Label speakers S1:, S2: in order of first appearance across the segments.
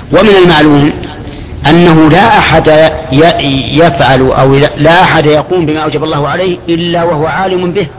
S1: ومن المعلوم أنه لا أحد يفعل أو لا أحد يقوم بما أوجب الله عليه إلا وهو عالم به.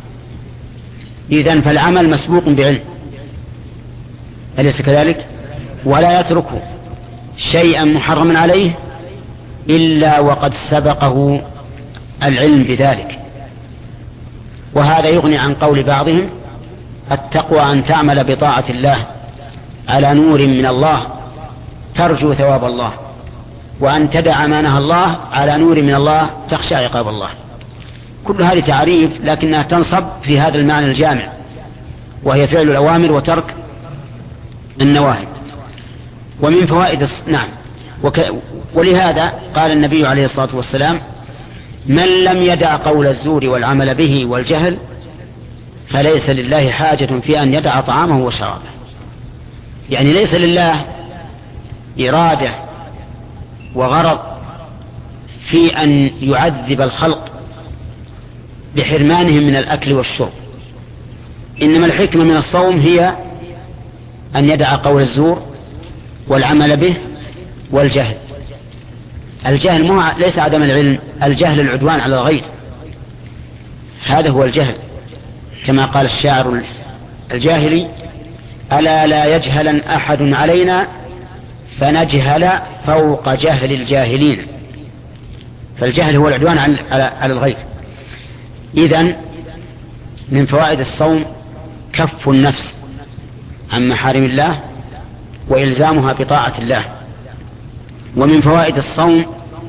S1: إذن فالعمل مسبوق بعلم، أليس كذلك؟ ولا يترك شيئا محرما عليه إلا وقد سبقه العلم بذلك. وهذا يغني عن قول بعضهم: التقوى أن تعمل بطاعة الله على نور من الله ترجو ثواب الله، وأن تدع ما نهى الله على نور من الله تخشى عقاب الله. كل هذه تعريف لكنها تنصب في هذا المعنى الجامع، وهي فعل الأوامر وترك النواهي. ومن فوائد نعم. ولهذا قال النبي عليه الصلاة والسلام: من لم يدع قول الزور والعمل به والجهل فليس لله حاجة في أن يدع طعامه وشرابه. يعني ليس لله إرادة وغرض في أن يعذب الخلق بحرمانهم من الأكل والشرب، إنما الحكمة من الصوم هي أن يدع قول الزور والعمل به والجهل. الجهل ليس عدم العلم، الجهل العدوان على الغير، هذا هو الجهل، كما قال الشاعر الجاهلي: ألا لا يجهلن أحد علينا فنجهل فوق جهل الجاهلين. فالجهل هو العدوان على الغير. إذن من فوائد الصوم كف النفس عن محارم الله وإلزامها بطاعة الله. ومن فوائد الصوم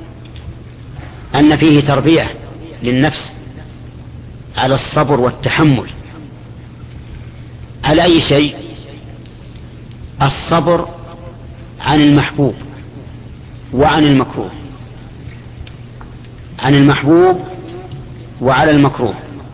S1: أن فيه تربية للنفس على الصبر والتحمل على أي شيء. الصبر عن المحبوب وعن المكروه، عن المحبوب وعلى المكروه.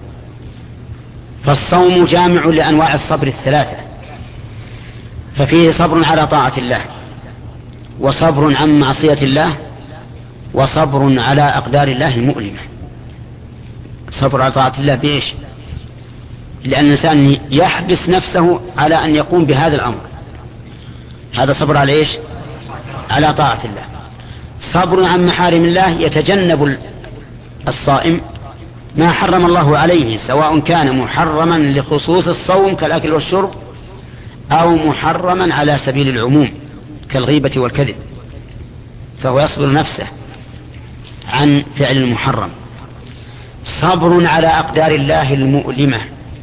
S1: فالصوم جامع لأنواع الصبر الثلاثة، ففيه صبر على طاعة الله، وصبر عن معصية الله، وصبر على أقدار الله المؤلمة. صبر على طاعة الله بإيش؟ لأن الإنسان يحبس نفسه على أن يقوم بهذا الأمر، هذا صبر على إيش؟ على طاعة الله. صبر عن محارم الله، يتجنب الصائم ما حرم الله عليه، سواء كان محرما لخصوص الصوم كالأكل والشرب، أو محرما على سبيل العموم كالغيبة والكذب، فهو يصبر نفسه عن فعل المحرم. صبر على أقدار الله المؤلمة،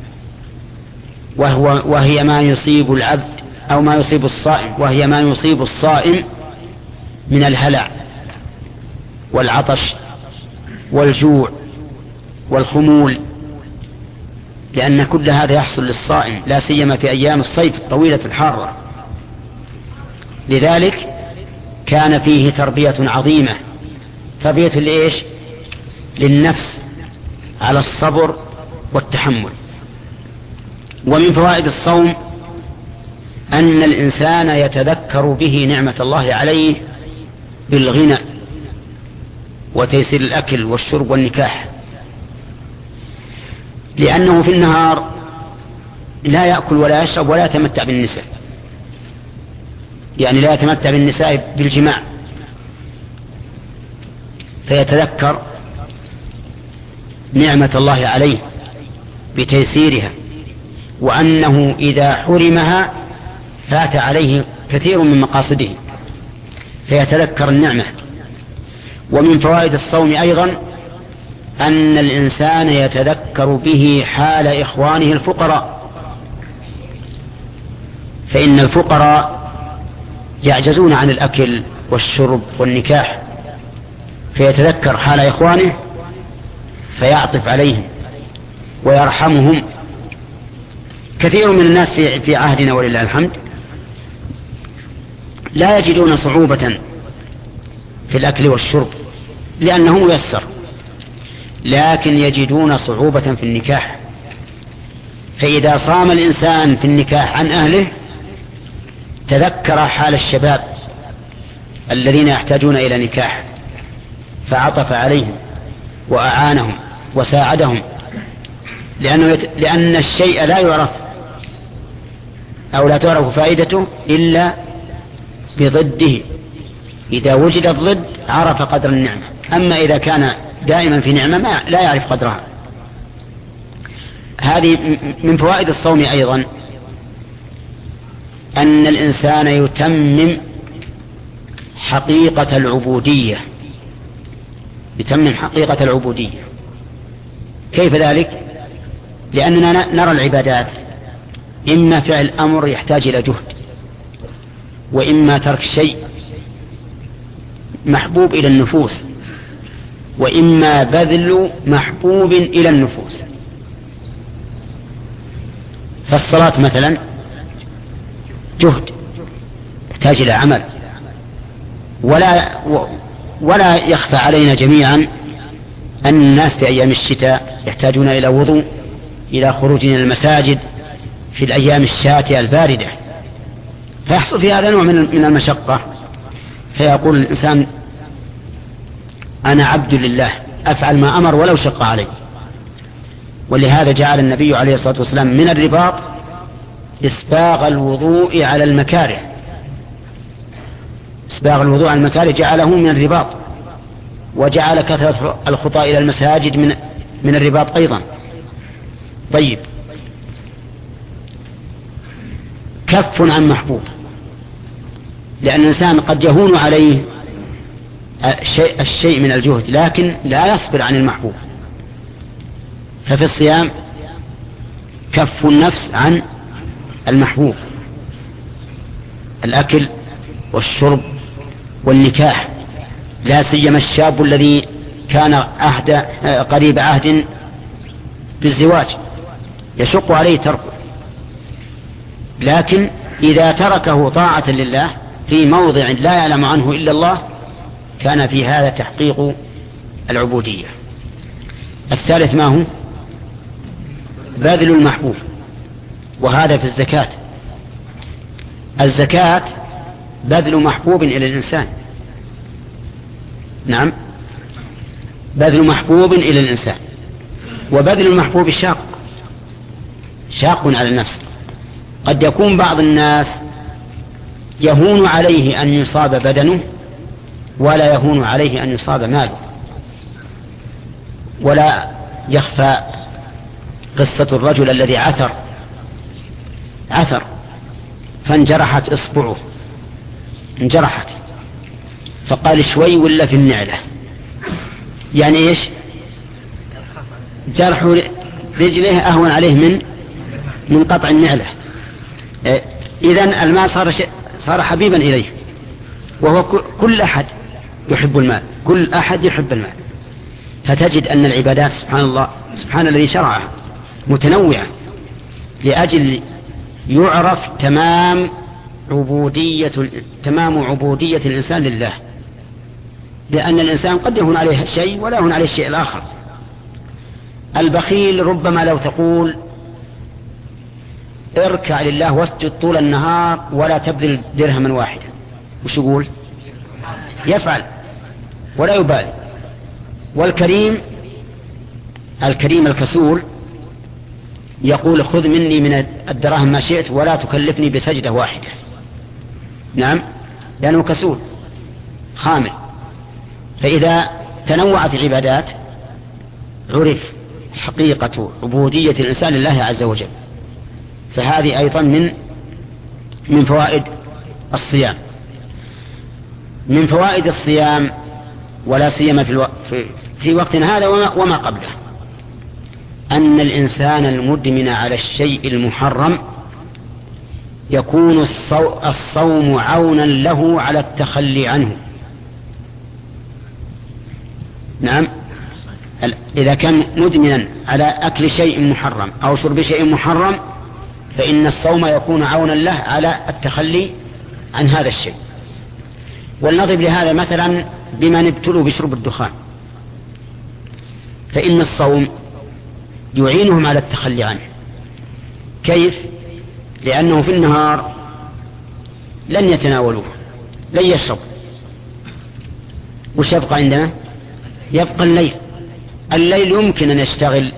S1: وهي ما يصيب العبد أو ما يصيب الصائم، وهي ما يصيب الصائم من الهلع والعطش والجوع والخمول، لأن كل هذا يحصل للصائم لا سيما في أيام الصيف الطويلة الحارة. لذلك كان فيه تربية عظيمة، تربية لإيش؟ للنفس على الصبر والتحمل. ومن فوائد الصوم أن الإنسان يتذكر به نعمة الله عليه بالغنى وتيسير الأكل والشرب والنكاح، لأنه في النهار لا يأكل ولا يشرب ولا يتمتع بالنساء، يعني لا يتمتع بالنساء بالجماع، فيتذكر نعمة الله عليه بتيسيرها، وأنه إذا حرمها فات عليه كثير من مقاصده، فيتذكر النعمة. ومن فوائد الصوم أيضا أن الإنسان يتذكر به حال إخوانه الفقراء، فإن الفقراء يعجزون عن الأكل والشرب والنكاح، فيتذكر حال إخوانه فيعطف عليهم ويرحمهم. كثير من الناس في عهدنا ولله الحمد لا يجدون صعوبة في الأكل والشرب لأنه ميسر، لكن يجدون صعوبة في النكاح. فإذا صام الإنسان في النكاح عن أهله تذكر حال الشباب الذين يحتاجون إلى نكاح فعطف عليهم وأعانهم وساعدهم، لأن الشيء لا يعرف أو لا تعرف فائدته إلا بضده. إذا وجد الضد عرف قدر النعمة، أما إذا كان دائما في نعمة لا يعرف قدرها. هذه من فوائد الصوم أيضا أن الإنسان يتمم حقيقة العبودية. يتمم حقيقة العبودية. كيف ذلك؟ لأننا نرى العبادات إما فعل أمر يحتاج إلى جهد، وإما ترك شيء محبوب إلى النفوس، وإما بذل محبوب إلى النفوس. فالصلاة مثلا جهد يحتاج إلى عمل، ولا يخفى علينا جميعا أن الناس في أيام الشتاء يحتاجون إلى وضوء، إلى خروج إلى المساجد في الأيام الشاتئة الباردة، فيحصل في هذا نوع من المشقة، فيقول الإنسان أنا عبد لله أفعل ما أمر ولو شق علي. ولهذا جعل النبي عليه الصلاة والسلام من الرباط إسباغ الوضوء على المكاره. إسباغ الوضوء على المكاره جعله من الرباط، وجعل كثرة الخطى إلى المساجد من الرباط أيضا. طيب، كف عن محبوب، لأن الإنسان قد يهون عليه الشيء من الجهد لكن لا يصبر عن المحبوب. ففي الصيام كف النفس عن المحبوب، الأكل والشرب والنكاح، لا سيما الشاب الذي كان قريب عهد بالزواج يشق عليه تركه، لكن إذا تركه طاعة لله في موضع لا يعلم عنه إلا الله كان في هذا تحقيق العبودية. الثالث ما هو؟ بذل المحبوب، وهذا في الزكاة. الزكاة بذل محبوب إلى الإنسان. نعم، بذل محبوب إلى الإنسان، وبذل المحبوب شاق على النفس. قد يكون بعض الناس يهون عليه أن يصاب بدنه ولا يهون عليه أن يصاب ماله. ولا يخفى قصة الرجل الذي عثر فانجرحت إصبعه، انجرحت، فقال شوي ولا في النعلة. يعني إيش؟ جرح رجله أهون عليه من قطع النعلة. إذن المال صار حبيبا إليه، وهو كل أحد يحب المال، كل أحد يحب المال. فتجد أن العبادات سبحان الله، سبحان الذي شرعها متنوعة لأجل يعرف تمام عبودية الإنسان لله. لأن الإنسان قد يهون عليه الشيء ولا يهون عليه الشيء الآخر. البخيل ربما لو تقول اركع لله واسجد طول النهار ولا تبذل درهما واحدا، وش يقول؟ يفعل ولا يبالي. والكريم الكسول يقول خذ مني من الدراهم ما شئت ولا تكلفني بسجدة واحدة. نعم، لأنه كسول خامل. فإذا تنوعت العبادات عرف حقيقة عبودية الإنسان لله عز وجل. فهذه أيضا من فوائد الصيام. من فوائد الصيام ولا سيما في وقتنا هذا وما قبله أن الإنسان المدمن على الشيء المحرم يكون الصوم عونا له على التخلي عنه. نعم، إذا كان مدمنا على أكل شيء محرم أو شرب شيء محرم فإن الصوم يكون عونا له على التخلي عن هذا الشيء. ولنضرب لهذا مثلا بمن ابتلوا بشرب الدخان، فإن الصوم يعينهم على التخلي عنه. كيف؟ لأنه في النهار لن يتناولوه، لن يشرب. وش يبقى عندنا؟ يبقى الليل يمكن أن يشتغل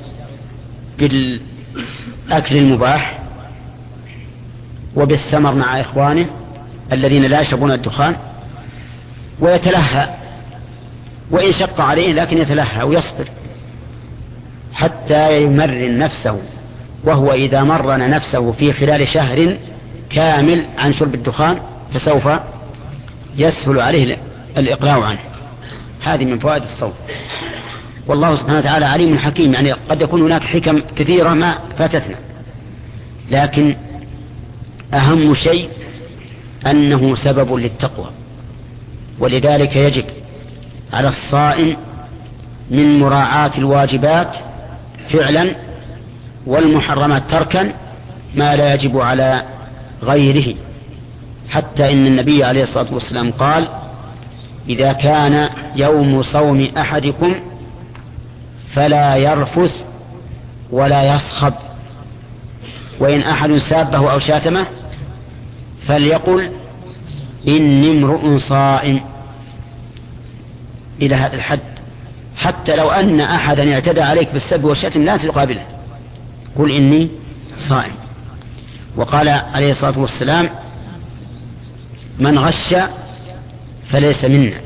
S1: بالأكل المباح وبالثمر مع إخوانه الذين لا يشربون الدخان ويتلهى، وإن شق عليه لكن يتلهى ويصبر حتى يمرن نفسه، وهو إذا مرن نفسه في خلال شهر كامل عن شرب الدخان فسوف يسهل عليه الإقلاع عنه. هذه من فوائد الصوم. والله سبحانه وتعالى عليم حكيم، يعني قد يكون هناك حكم كثيرة ما فاتتنا، لكن أهم شيء أنه سبب للتقوى، ولذلك يجب على الصائم من مراعاة الواجبات فعلا والمحرمات تركا ما لا يجب على غيره، حتى إن النبي عليه الصلاة والسلام قال: إذا كان يوم صوم أحدكم فلا يرفث ولا يصخب، وإن أحد سابه أو شاتمه فليقل إني امرؤ صائم، إلى هذا الحد. حتى لو أن أحدا اعتدى عليك بالسب والشتم لا تقابله، قل إني صائم. وقال عليه الصلاة والسلام: من غش فليس منا.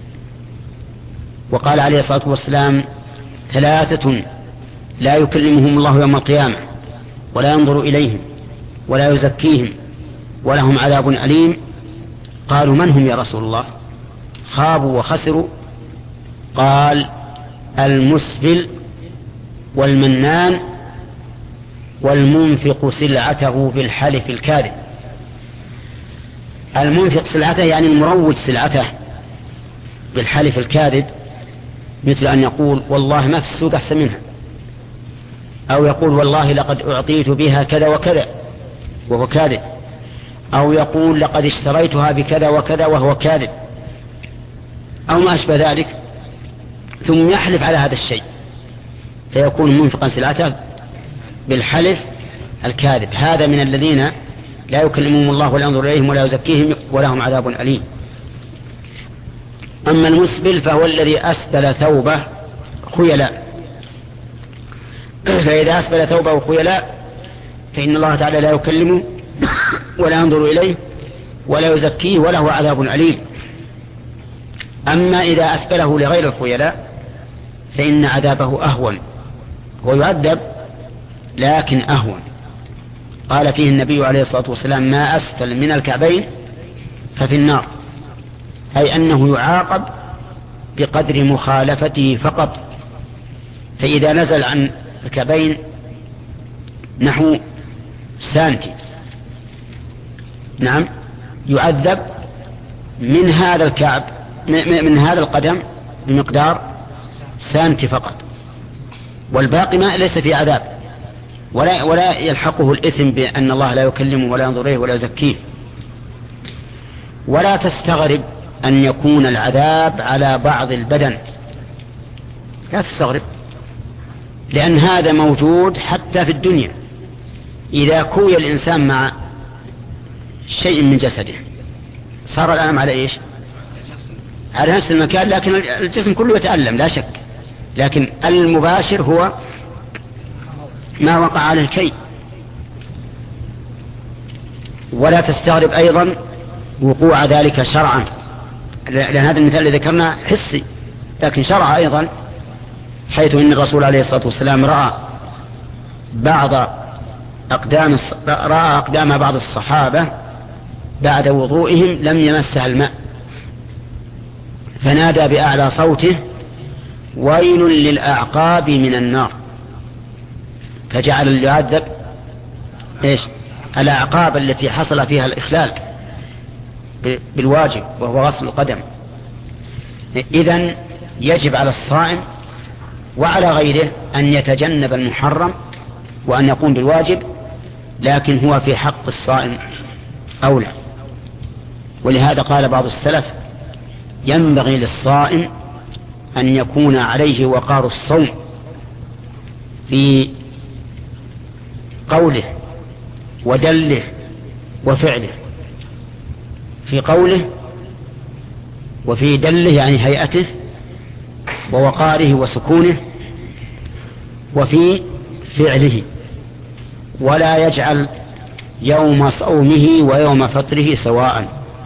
S1: وقال عليه الصلاة والسلام: 3 لا يكلمهم الله يوم القيامة ولا ينظر إليهم ولا يزكيهم ولهم عذاب أليم. قالوا: من هم يا رسول الله؟ خابوا وخسروا. قال: المسبل والمنان والمنفق سلعته بالحلف الكاذب. المنفق سلعته يعني المروج سلعته بالحلف الكاذب، مثل أن يقول: والله ما في السوق أحسن منها، أو يقول: والله لقد أعطيت بها كذا وكذا وهو كاذب، أو يقول: لقد اشتريتها بكذا وكذا وهو كاذب، أو ما أشبه ذلك، ثم يحلف على هذا الشيء فيكون منفقا سلعته بالحلف الكاذب. هذا من الذين لا يكلمهم الله ولا ينظر إليهم ولا يزكيهم ولهم عذاب أليم. أما المسبل فهو الذي أسبل ثوبه خيلاء، فإذا أسبل ثوبه خيلاء فإن الله تعالى لا يكلمه ولا ينظر إليه ولا يزكيه وله عذاب أليم. أما إذا أسبله لغير الخيلاء فإن عذابه أهون، هو يعذب لكن أهون. قال فيه النبي عليه الصلاة والسلام: ما أسفل من الكعبين ففي النار، أي أنه يعاقب بقدر مخالفته فقط. فإذا نزل عن الكعبين نحو سانتي، نعم، يعذب من هذا الكعب من هذا القدم بمقدار سانتي فقط، والباقي ما ليس في عذاب، ولا يلحقه الإثم بأن الله لا يكلمه ولا ينظر إليه ولا يزكيه. ولا تستغرب أن يكون العذاب على بعض البدن، لا تستغرب، لأن هذا موجود حتى في الدنيا. إذا كوي الإنسان مع شيء من جسده صار الألم على إيش؟ على نفس المكان، لكن الجسم كله يتألم لا شك، لكن المباشر هو ما وقع على الكي. ولا تستغرب أيضا وقوع ذلك شرعا، لأن هذا المثال الذي ذكرنا حسي، لكن شرع أيضا، حيث إن الرسول عليه الصلاة والسلام رأى أقدام بعض الصحابة بعد وضوئهم لم يمسها الماء، فنادى بأعلى صوته: ويل للأعقاب من النار. فجعل يعذب إيش؟ الأعقاب التي حصل فيها الإخلال بالواجب وهو غسل القدم. إذن يجب على الصائم وعلى غيره أن يتجنب المحرم وأن يقوم بالواجب، لكن هو في حق الصائم أولى. ولهذا قال بعض السلف: ينبغي للصائم أن يكون عليه وقار الصوم في قوله ودله وفعله، في قوله وفي دله يعني هيئته ووقاره وسكونه، وفي فعله، ولا يجعل يوم صومه ويوم فطره سواء،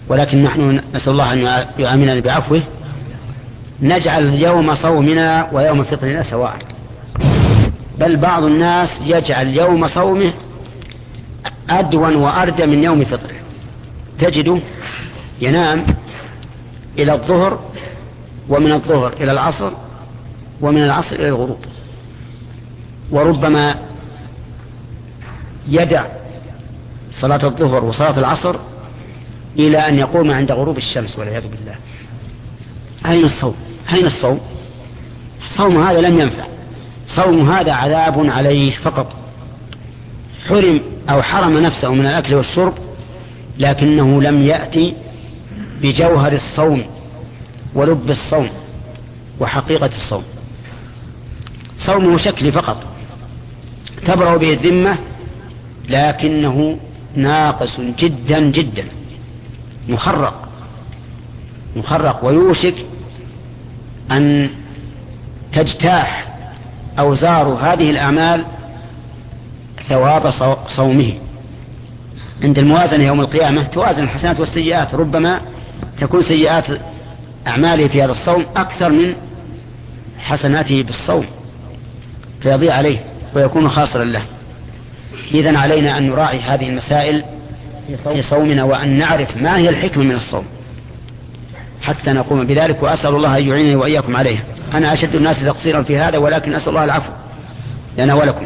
S1: ولكن نحن نسأل الله أن يعاملنا بعفوه، نجعل يوم صومنا ويوم فطرنا سواء، بل بعض الناس يجعل يوم صومه أدون وأردى من يوم فطره، تجده ينام إلى الظهر، ومن الظهر إلى العصر، ومن العصر إلى الغروب، وربما يدع صلاة الظهر وصلاة العصر إلى أن يقوم عند غروب الشمس والعياذ بالله. أين الصوم؟ أين الصوم؟ صوم هذا لم ينفع، صوم هذا عذاب عليه فقط، حرم أو حرم نفسه من الأكل والشرب، لكنه لم يأتي بجوهر الصوم ولب الصوم وحقيقة الصوم. صومه شكلي فقط تبرأ به الذمة، لكنه ناقص جدا جدا، مخرق، ويوشك أن تجتاح أوزار هذه الأعمال ثواب صومه. عند الموازنة يوم القيامة توازن الحسنات والسيئات، ربما تكون سيئات أعماله في هذا الصوم أكثر من حسناته بالصوم، فيضيع عليه ويكون خاسرا له. إذن علينا أن نراعي هذه المسائل في صومنا، وأن نعرف ما هي الحكمة من الصوم حتى نقوم بذلك، وأسأل الله أن يعينني وإياكم عليه. أنا أشد الناس تقصيرا في هذا، ولكن أسأل الله العفو لنا ولكم.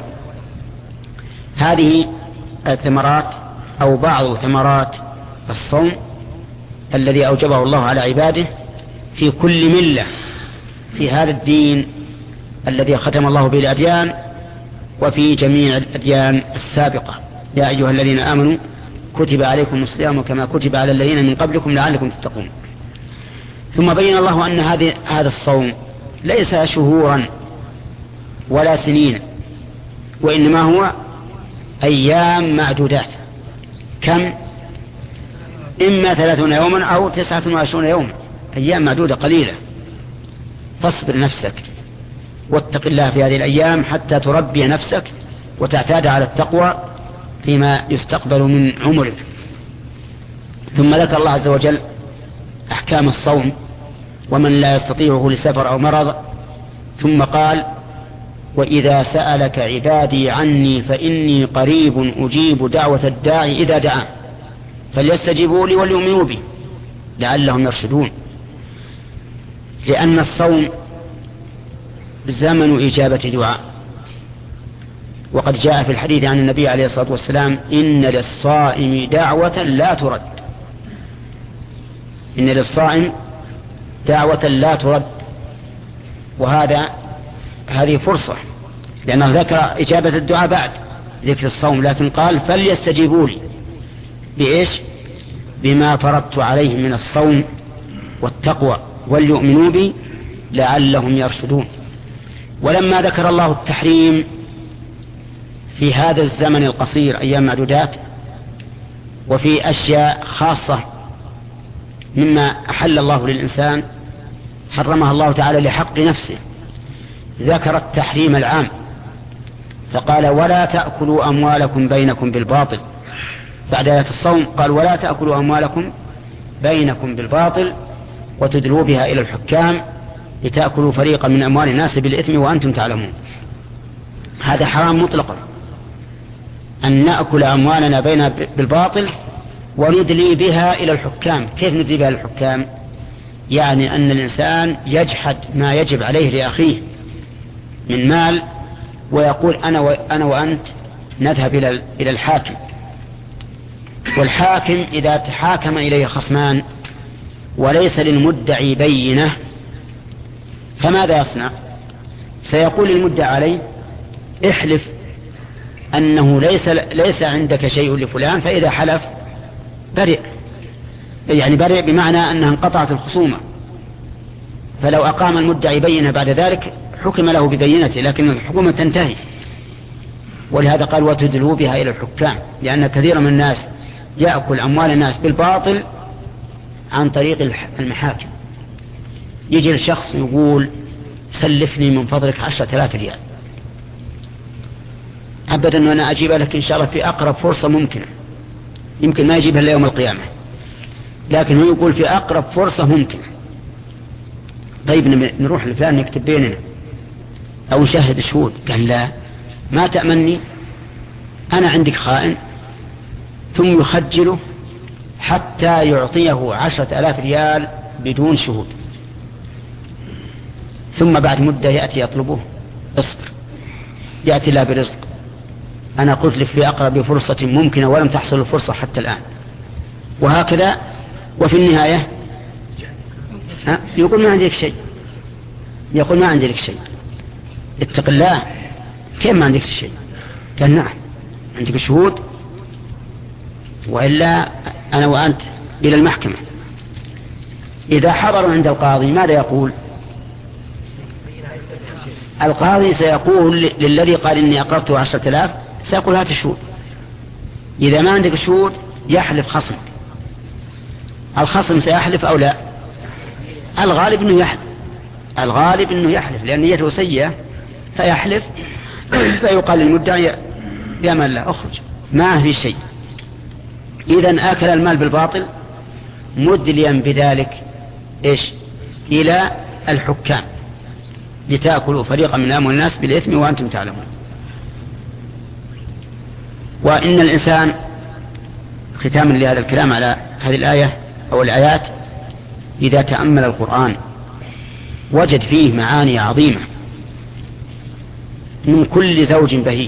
S1: هذه الثمرات أو بعض ثمرات الصوم الذي أوجبه الله على عباده في كل ملة في هذا الدين الذي ختم الله به الأديان، وفي جميع الأديان السابقة. يا أيها الذين آمنوا كتب عليكم الصيام كما كتب على الذين من قبلكم لعلكم تتقون. ثم بين الله أن هذا الصوم ليس شهورا ولا سنين، وإنما هو أيام معدودات. كم؟ إما 30 يوما أو 29 يوما، أيام معدودة قليلة. فاصبر نفسك واتق الله في هذه الأيام حتى تربي نفسك وتعتاد على التقوى فيما يستقبل من عمرك. ثم ذكر الله عز وجل أحكام الصوم ومن لا يستطيعه لسفر أو مرض، ثم قال: وإذا سألك عبادي عني فإني قريب أجيب دعوة الداعي إذا دعان فليستجيبوا لي وليؤمنوا بي لعلهم يرشدون. لأن الصوم زمن إجابة دعاء، وقد جاء في الحديث عن النبي عليه الصلاة والسلام: إن للصائم دعوة لا ترد. إن للصائم دعوة لا ترد، هذه فرصة، لأنه ذكر إجابة الدعاء بعد ذكر الصوم، لكن قال: فليستجيبوا لي بإيش؟ بما فرضت عليهم من الصوم والتقوى وليؤمنوا بي لعلهم يرشدون. ولما ذكر الله التحريم في هذا الزمن القصير أيام معدودات، وفي أشياء خاصة مما أحل الله للإنسان حرمها الله تعالى لحق نفسه، ذكر التحريم العام فقال: ولا تأكلوا أموالكم بينكم بالباطل. بعد آية الصوم قال: ولا تأكلوا أموالكم بينكم بالباطل وتدلوا بها إلى الحكام لتأكلوا فريقا من أموال الناس بالإثم وأنتم تعلمون. هذا حرام مطلقا، أن نأكل أموالنا بين بالباطل وندلي بها إلى الحكام. كيف ندلي بها إلى الحكام؟ يعني أن الإنسان يجحد ما يجب عليه لأخيه من مال، ويقول: أنا وأنت نذهب إلى الحاكم. والحاكم إذا تحاكم إليه خصمان وليس للمدعي بينة فماذا يصنع؟ سيقول المدعي عليه: احلف أنه ليس عندك شيء لفلان، فإذا حلف برئ، يعني برئ بمعنى أنها انقطعت الخصومة. فلو أقام المدعي بينة بعد ذلك حكم له ببينته، لكن الحكومة تنتهي. ولهذا قال: وتدلوا بها إلى الحكام، لأن كثير من الناس يأكل أموال الناس بالباطل عن طريق المحاكم. يجي الشخص يقول: سلفني من فضلك 10,000 ريال. أبدا وأنا أجيب لك إن شاء الله في أقرب فرصة ممكنة، يمكن ما يجيبها إلا يوم القيامة. لكن هو يقول في أقرب فرصة ممكن. طيب نروح لفلان نكتب بيننا أو نشاهد شهود. قال لا، ما تأمني، أنا عندك خائن. ثم يخجله حتى يعطيه 10,000 ريال بدون شهود. ثم بعد مدة يأتي يطلبه، اصبر، يأتي لا برزق، أنا قلت لك في أقرب فرصة ممكنة ولم تحصل الفرصة حتى الآن. وهكذا. وفي النهاية يقول ما عندك شيء، يقول ما عندك شيء. اتق الله، كيف ما عندك شيء؟ قال نعم عندك شهود، وإلا أنا وأنت إلى المحكمة. إذا حضروا عند القاضي ماذا يقول؟ القاضي سيقول للذي قال إني أقرضته 10,000 سيقول هات شهود. إذا ما عندك شهود يحلف خصم. الخصم سيحلف أو لا؟ الغالب أنه يحلف، الغالب أنه يحلف لأن نيته سيئة فيحلف. فيقال للمدعي يا من لا أخرج، ما في شيء. إذن آكل المال بالباطل مدليا بذلك إيش؟ إلى الحكام لتأكلوا فريقا من أموال الناس بالإثم وأنتم تعلمون. وإن الإنسان ختاما لهذا الكلام على هذه الآية أو الآيات، إذا تأمل القرآن وجد فيه معاني عظيمة من كل زوج بهيج،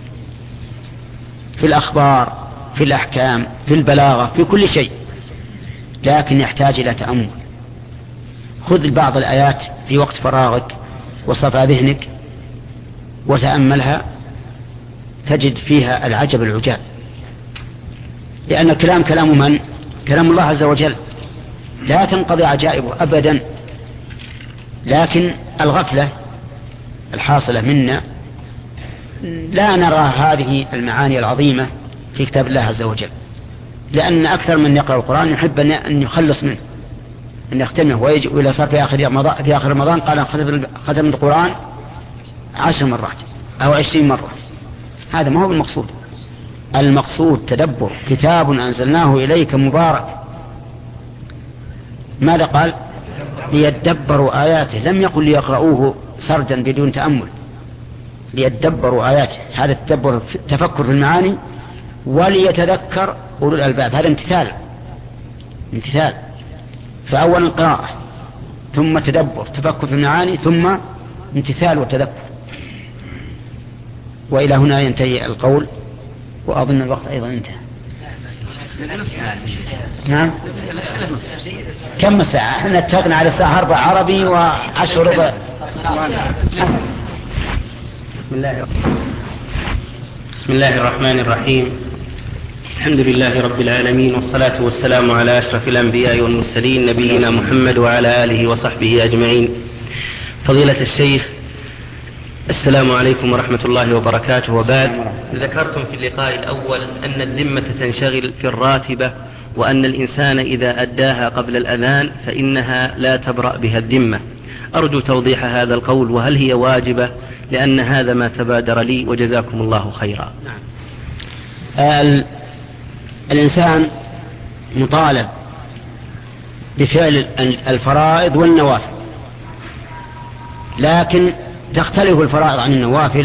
S1: في الأخبار، في الأحكام، في البلاغة، في كل شيء، لكن يحتاج إلى تأمل. خذ بعض الآيات في وقت فراغك وصفى ذهنك وتأملها، تجد فيها العجب العجاب، لأن الكلام كلام من؟ كلام الله عز وجل، لا تنقضي عجائبه أبدا. لكن الغفلة الحاصلة منا لا نرى هذه المعاني العظيمة في كتاب الله عز وجل، لأن أكثر من يقرأ القرآن يحب أن يخلص منه، أن يختمه، ويجي إلى صار في آخر رمضان قال ختم القرآن 10 مرات أو 20 مرة. هذا ما هو المقصود. المقصود تدبر. كتاب أنزلناه إليك مبارك، ماذا قال؟ ليدبروا آياته، لم يقل ليقرؤوه سردا بدون تأمل، ليدبروا آياته. هذا التدبر تفكر في المعاني، وليتذكر أولو الألباب. هذا امتثال. فأولا قراءة، ثم تدبر تفكر في المعاني، ثم امتثال وتذكر. وإلى هنا ينتهي القول، وأظن الوقت أيضا انتهى. نعم، كم الساعة؟ احنا اتفقنا على الساعة 4 عربي و10 ربع.
S2: بسم الله الرحمن الرحيم. الحمد لله رب العالمين، والصلاة والسلام على أشرف الأنبياء والمرسلين، نبينا محمد وعلى آله وصحبه أجمعين. فضيلة الشيخ، السلام عليكم ورحمة الله وبركاته. وبعد، ذكرتم في اللقاء الأول أن الذمة تنشغل في الراتبة، وأن الإنسان إذا أداها قبل الأذان فإنها لا تبرأ بها الذمة. أرجو توضيح هذا القول، وهل هي واجبة؟ لأن هذا ما تبادر لي، وجزاكم الله خيرا.
S1: الإنسان مطالب بفعل الفرائض والنوافل، لكن تختلف الفرائض عن النوافل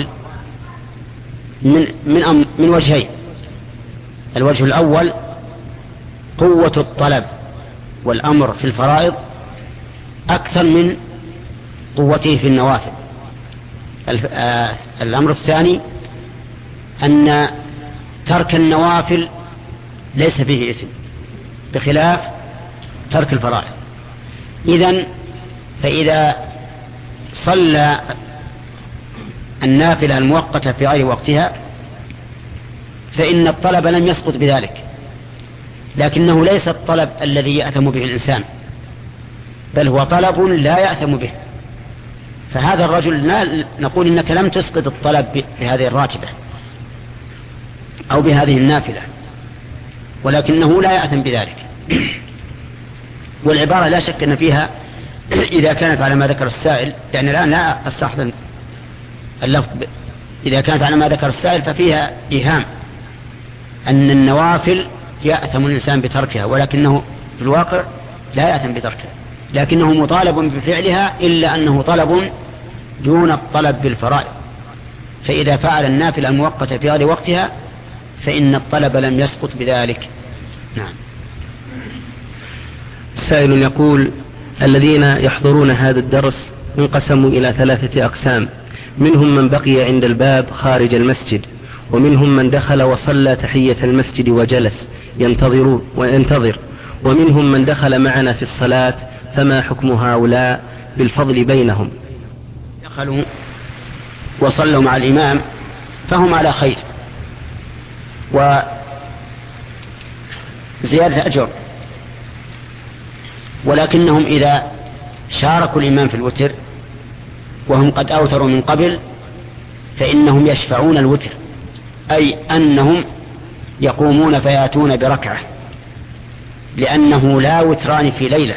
S1: من وجهين. الوجه الأول قوة الطلب والأمر في الفرائض أكثر من قوته في النوافل. الأمر الثاني أن ترك النوافل ليس فيه إثم بخلاف ترك الفرائض. فإذا صلى النافلة المؤقتة في غير وقتها فإن الطلب لم يسقط بذلك، لكنه ليس الطلب الذي يأثم به الإنسان، بل هو طلب لا يأثم به. فهذا الرجل نقول إنك لم تسقط الطلب بهذه الراتبة أو بهذه النافلة، ولكنه لا يأثم بذلك. والعبارة لا شك أن فيها إذا كانت على ما ذكر السائل، يعني الآن لا أستحضر اللفظ، إذا كانت على ما ذكر السائل ففيها إيهام أن النوافل يأثم الإنسان بتركها، ولكنه في الواقع لا يأثم بتركها، لكنه مطالب بفعلها، إلا أنه طلب دون الطلب بالفرائض. فإذا فعل النافلة المؤقتة في غير وقتها فإن الطلب لم يسقط بذلك. نعم.
S2: سائل يقول: الذين يحضرون هذا الدرس انقسموا إلى 3 أقسام، منهم من بقي عند الباب خارج المسجد، ومنهم من دخل وصلى تحية المسجد وجلس ينتظر، ومنهم من دخل معنا في الصلاة، فما حكم هؤلاء بالفضل بينهم؟
S1: دخلوا وصلوا مع الإمام فهم على خير وزيادة أجر، ولكنهم إذا شاركوا الإمام في الوتر وهم قد أوتروا من قبل فإنهم يشفعون الوتر، أي أنهم يقومون فياتون بركعة، لأنه لا وتران في ليلة.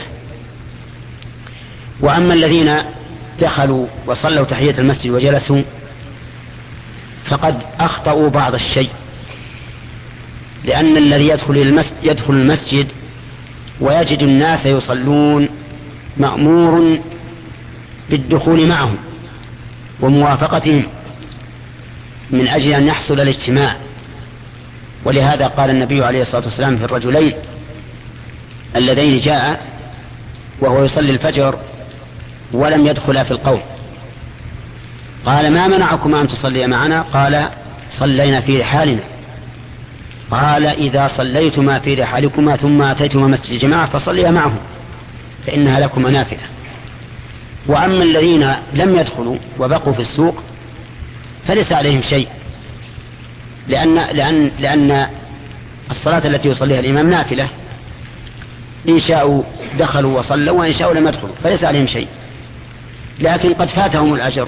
S1: وأما الذين دخلوا وصلوا تحية المسجد وجلسوا فقد أخطأوا بعض الشيء، لأن الذي يدخل المسجد ويجد الناس يصلون مأمور بالدخول معهم وموافقتهم من أجل أن يحصل الاجتماع. ولهذا قال النبي عليه الصلاة والسلام في الرجلين اللذين جاء وهو يصلي الفجر ولم يدخلا في القوم، قال: ما منعكما أن تصليا معنا؟ قال: صلينا في رحالنا. قال: إذا صليتما في رحالكما ثم أتيتما مسجد الجماعة فصليا معهم فإنها لكما نافلة. وأما الذين لم يدخلوا وبقوا في السوق فليس عليهم شيء، لأن الصلاة التي يصليها الإمام نافلة، إن شاءوا دخلوا وصلوا وإن شاءوا لم يدخلوا، فليس عليهم شيء، لكن قد فاتهم الأجر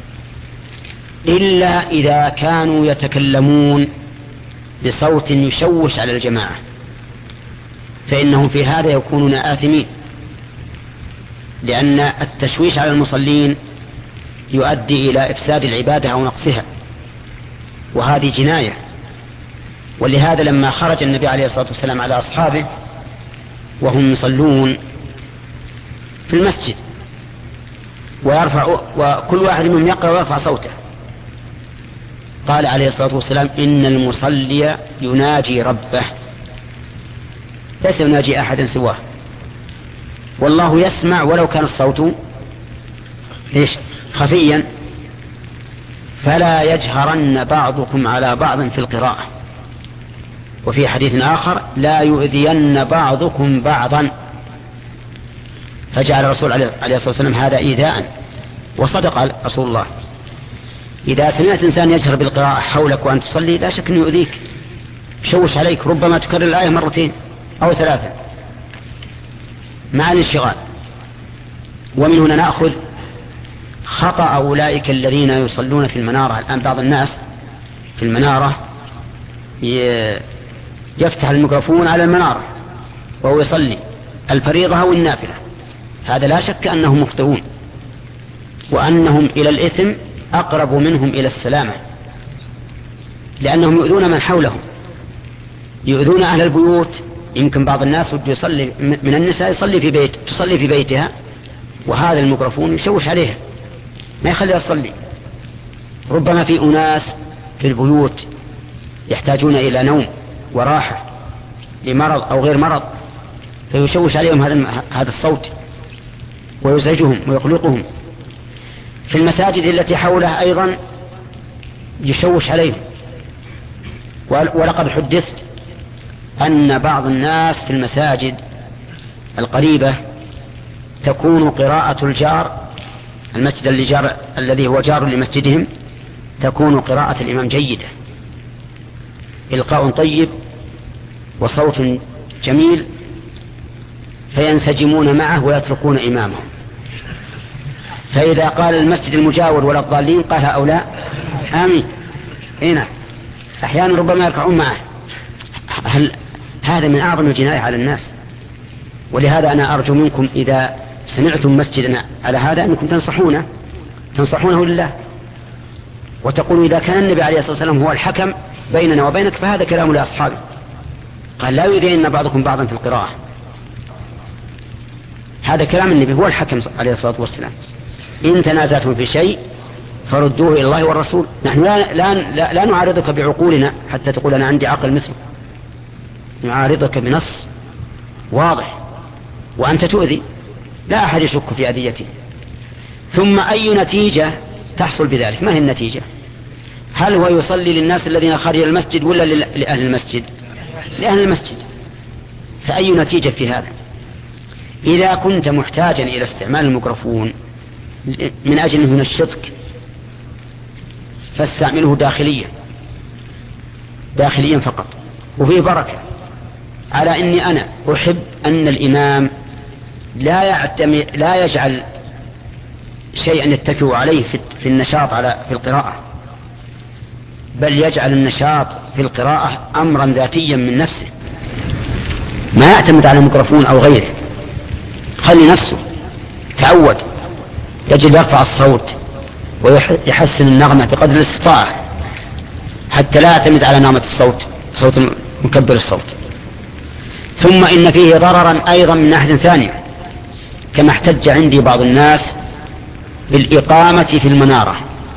S1: إلا إذا كانوا يتكلمون بصوت يشوش على الجماعة، فإنهم في هذا يكونون آثمين، لأن التشويش على المصلين يؤدي إلى إفساد العبادة أو نقصها، وهذه جناية. ولهذا لما خرج النبي عليه الصلاة والسلام على أصحابه وهم يصلون في المسجد وكل واحد منهم يقرأ ويرفع صوته، قال عليه الصلاة والسلام: إن المصلي يناجي ربه، ليس يناجي أحدا سواه، والله يسمع ولو كان الصوت خفيا، فلا يجهرن بعضكم على بعض في القراءة. وفي حديث آخر: لا يؤذين بعضكم بعضا. فجعل الرسول عليه الصلاة والسلام هذا إيذاء، وصدق رسول الله. إذا سمعت إنسان يجهر بالقراءة حولك وأنت تصلي لا شك أنه يؤذيك، يشوش عليك، ربما تكرر الآية 2 أو 3 مع الانشغال. ومن هنا نأخذ خطأ أولئك الذين يصلون في المنارة. الآن بعض الناس في المنارة يفتح الميكروفون على المنارة وهو يصلي الفريضة أو النافلة، هذا لا شك أنهم مخطئون، وأنهم إلى الإثم أقرب منهم إلى السلامة، لأنهم يؤذون من حولهم، يؤذون أهل البيوت. يمكن بعض الناس يصلي من النساء تصلي في بيتها وهذا الميكروفون يشوش عليها ما يخليها تصلي. ربما في أناس في البيوت يحتاجون إلى نوم وراحة لمرض أو غير مرض، فيشوش عليهم هذا الصوت ويزعجهم ويقلقهم. في المساجد التي حوله أيضا يشوش عليهم. ولقد حدثت أن بعض الناس في المساجد القريبة تكون قراءة الجار، المسجد الذي هو جار لمسجدهم، تكون قراءة الإمام جيدة، إلقاء طيب وصوت جميل، فينسجمون معه ويتركون إمامهم. فإذا قال المسجد المجاور ولا الضالين قال هؤلاء آمين. هنا أحيانا ربما يركعون معه. هذا من أعظم الجناية على الناس. ولهذا أنا أرجو منكم إذا سمعتم مسجدنا على هذا أنكم تنصحونه لله، وتقولوا إذا كان النبي عليه الصلاة والسلام هو الحكم بيننا وبينك فهذا كلام لأصحابه، قال: لا يؤذين بعضكم بعضا في القراءة. هذا كلام النبي هو الحكم عليه الصلاة والسلام. إن تنازعتم في شيء فردوه إلى الله والرسول. نحن لا نعارضك بعقولنا حتى تقول أنا عندي عقل مثلك، نعارضك بنص واضح وأنت تؤذي، لا أحد يشك في أذيته. ثم أي نتيجة تحصل بذلك؟ ما هي النتيجة؟ هل هو يصلي للناس الذين خارج المسجد ولا لأهل المسجد؟ لأهل المسجد. فأي نتيجة في هذا؟ إذا كنت محتاجا إلى استعمال الميكروفون من أجل أنه ينشطك فاستعمله داخليا فقط، وفيه بركة. على إني أنا أحب أن الإمام لا يجعل شيئا يتكئ عليه في النشاط في القراءة، بل يجعل النشاط في القراءة أمرا ذاتيا من نفسه، ما يعتمد على ميكروفون أو غيره. خلي نفسه تعود، يجب يرفع الصوت ويحسن النغمة بقدر الاستطاعة حتى لا يعتمد على نغمة الصوت، صوت مكبر الصوت. ثم إن فيه ضررا أيضا من ناحية ثانية، كما احتج عندي بعض الناس بالإقامة في المنارة.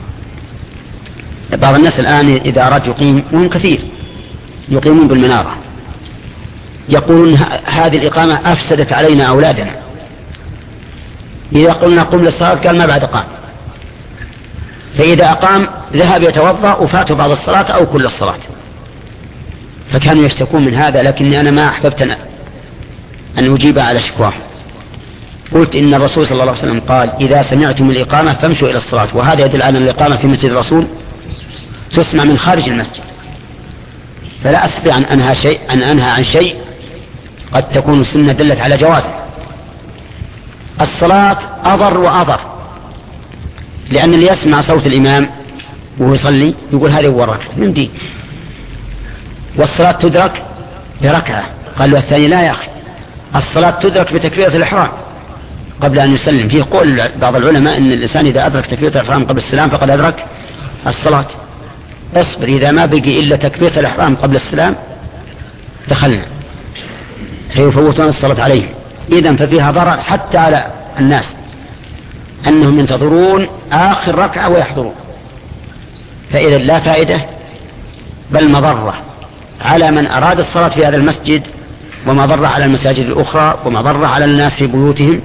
S1: بعض الناس الآن إذا أراد يقيم، وهم كثير يقيمون بالمنارة، يقولون هذه الإقامة أفسدت علينا أولادنا. إذا قلنا قم للصلاة قال ما بعد قام، فإذا أقام ذهب يتوضأ وفاته بعض الصلاة أو كل الصلاة. فكانوا يشتكون من هذا، لكني أنا ما أحببت أن أجيب على شكواه. قلت إن الرسول صلى الله عليه وسلم قال إذا سمعتم الإقامة فامشوا إلى الصلاة، وهذا يدل على أن الإقامة في مسجد الرسول تسمع من خارج المسجد، فلا أستطيع أن أنهى عن شيء قد تكون السنة دلت على جوازه. الصلاة أضر وأضر، لأن اللي يسمع صوت الإمام وهو يصلي يقول هذه هو الركعة من دين، والصلاة تدرك بركعة. قال له الثاني لا يا أخي، الصلاة تدرك بتكبيرة الإحرام قبل أن يسلم. فيه قول بعض العلماء أن الإنسان إذا أدرك تكبيرة الإحرام قبل السلام فقد أدرك الصلاة. اصبر، إذا ما بقي إلا تكبيرة الإحرام قبل السلام دخلنا، فيفوتون الصلاة عليه. إذن ففيها ضرر حتى على الناس أنهم ينتظرون آخر ركعة ويحضرون، فإذا لا فائدة بل مضرة على من أراد الصلاة في هذا المسجد، ومضرة على المساجد الأخرى، ومضرة على الناس في بيوتهم.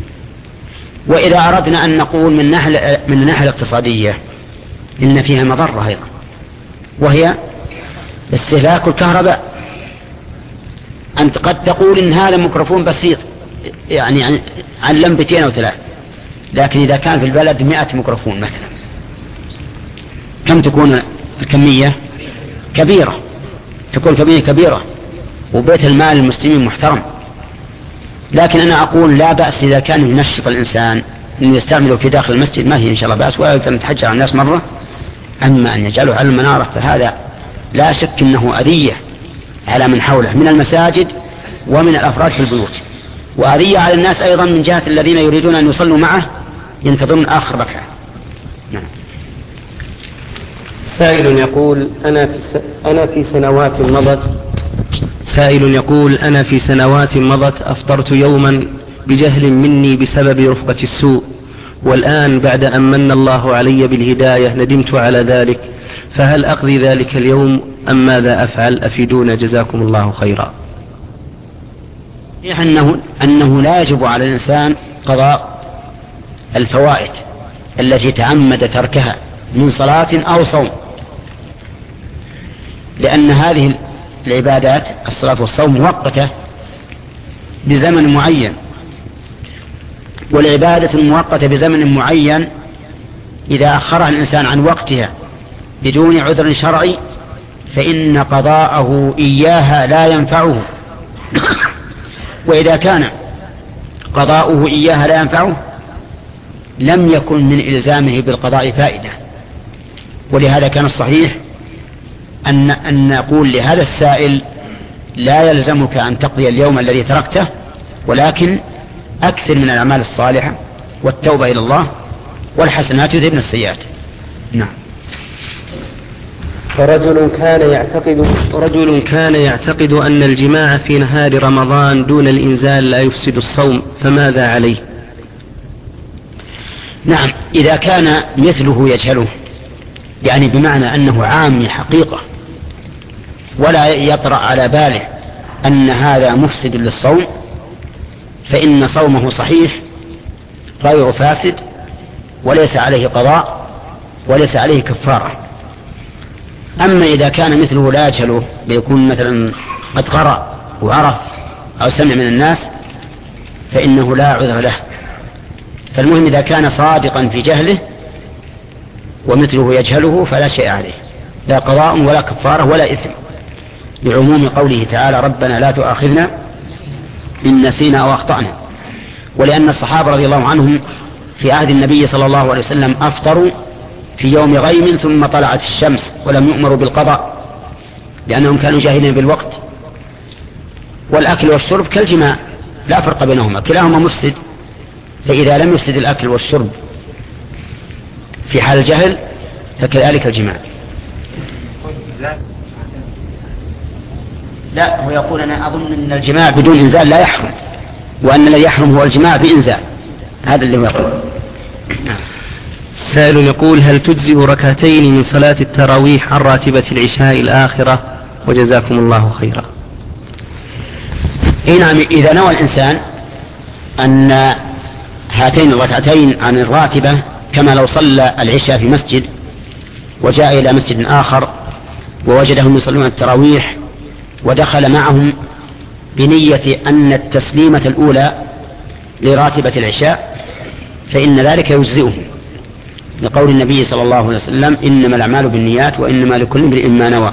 S1: وإذا أردنا أن نقول من الناحية الاقتصادية إن فيها مضرة أيضا، وهي استهلاك الكهرباء. أنت قد تقول إن هذا ميكروفون بسيط يعني عن لمبتين أو 3، لكن إذا كان في البلد 100 ميكروفون مثلا كم تكون الكمية؟ كبيرة، تكون كمية كبيرة، وبيت المال المسلمين محترم. لكن أنا أقول لا بأس إذا كان ينشط الإنسان أن يستعمله في داخل المسجد، ما هي إن شاء الله بأس، ولا نتحجر على الناس مرة. أما أن يجعله على المنارة فهذا لا شك أنه أذية على من حوله من المساجد ومن الأفراد في البيوت، وأذية على الناس أيضا من جهة الذين يريدون أن يصلوا معه ينتظرون آخر ركعة. نعم.
S2: سائل يقول أنا في سنوات مضت أفطرت يوما بجهل مني بسبب رفقة السوء، والآن بعد أن من الله علي بالهداية ندمت على ذلك، فهل أقضي ذلك اليوم أم ماذا أفعل؟ أفيدونا جزاكم الله خيرا.
S1: أنه لا يجب على الإنسان قضاء الفوائد التي تعمد تركها من صلاة أو صوم، لأن هذه العبادات الصلاة والصوم مؤقتة بزمن معين، والعبادة المؤقتة بزمن معين إذا أخرها الإنسان عن وقتها بدون عذر شرعي فإن قضاءه إياها لا ينفعه. وإذا كان قضاؤه إياها لا ينفعه لم يكن من إلزامه بالقضاء فائدة. ولهذا كان الصحيح أن نقول لهذا السائل لا يلزمك أن تقضي اليوم الذي تركته، ولكن أكثر من الأعمال الصالحة والتوبة إلى الله، والحسنات يذهبن السيئات. نعم.
S2: رجل كان يعتقد أن الجماع في نهار رمضان دون الإنزال لا يفسد الصوم، فماذا عليه؟
S1: نعم، إذا كان مثله يجهله، يعني بمعنى أنه عامي حقيقة ولا يطرأ على باله أن هذا مفسد للصوم، فإن صومه صحيح غير فاسد، وليس عليه قضاء وليس عليه كفارة. أما إذا كان مثله لا يجهله، ليكون مثلا قد قرأ وعرف أو سمع من الناس، فإنه لا عذر له. فالمهم إذا كان صادقا في جهله ومثله يجهله فلا شيء عليه، لا قضاء ولا كفارة ولا إثم، لعموم قوله تعالى: ربنا لا تؤاخذنا إن نسينا أو أخطأنا. ولأن الصحابة رضي الله عنهم في عهد النبي صلى الله عليه وسلم أفطروا في يوم غيم ثم طلعت الشمس ولم يؤمروا بالقضاء، لأنهم كانوا جاهلين بالوقت. والأكل والشرب كالجماع لا فرق بينهما، كلاهما مفسد، فإذا لم يفسد الأكل والشرب في حال الجهل فكذلك الجماع. لا، هو يقول: أنا أظن أن الجماع بدون إنزال لا يحرم، وأن الذي يحرم هو الجماع بإنزال. هذا اللي هو يقول.
S2: سائل يقول: هل تجزئ ركعتين من صلاة التراويح عن راتبة العشاء الآخرة؟ وجزاكم الله خيرا.
S1: نعم، إذا نوى الإنسان أن هاتين الركعتين عن الراتبة، كما لو صلى العشاء في مسجد وجاء إلى مسجد آخر ووجدهم يصلون التراويح ودخل معهم بنية أن التسليمة الأولى لراتبة العشاء، فإن ذلك يجزئه، لقول النبي صلى الله عليه وسلم: إنما الأعمال بالنيات وإنما لكل امرئ ما نوى.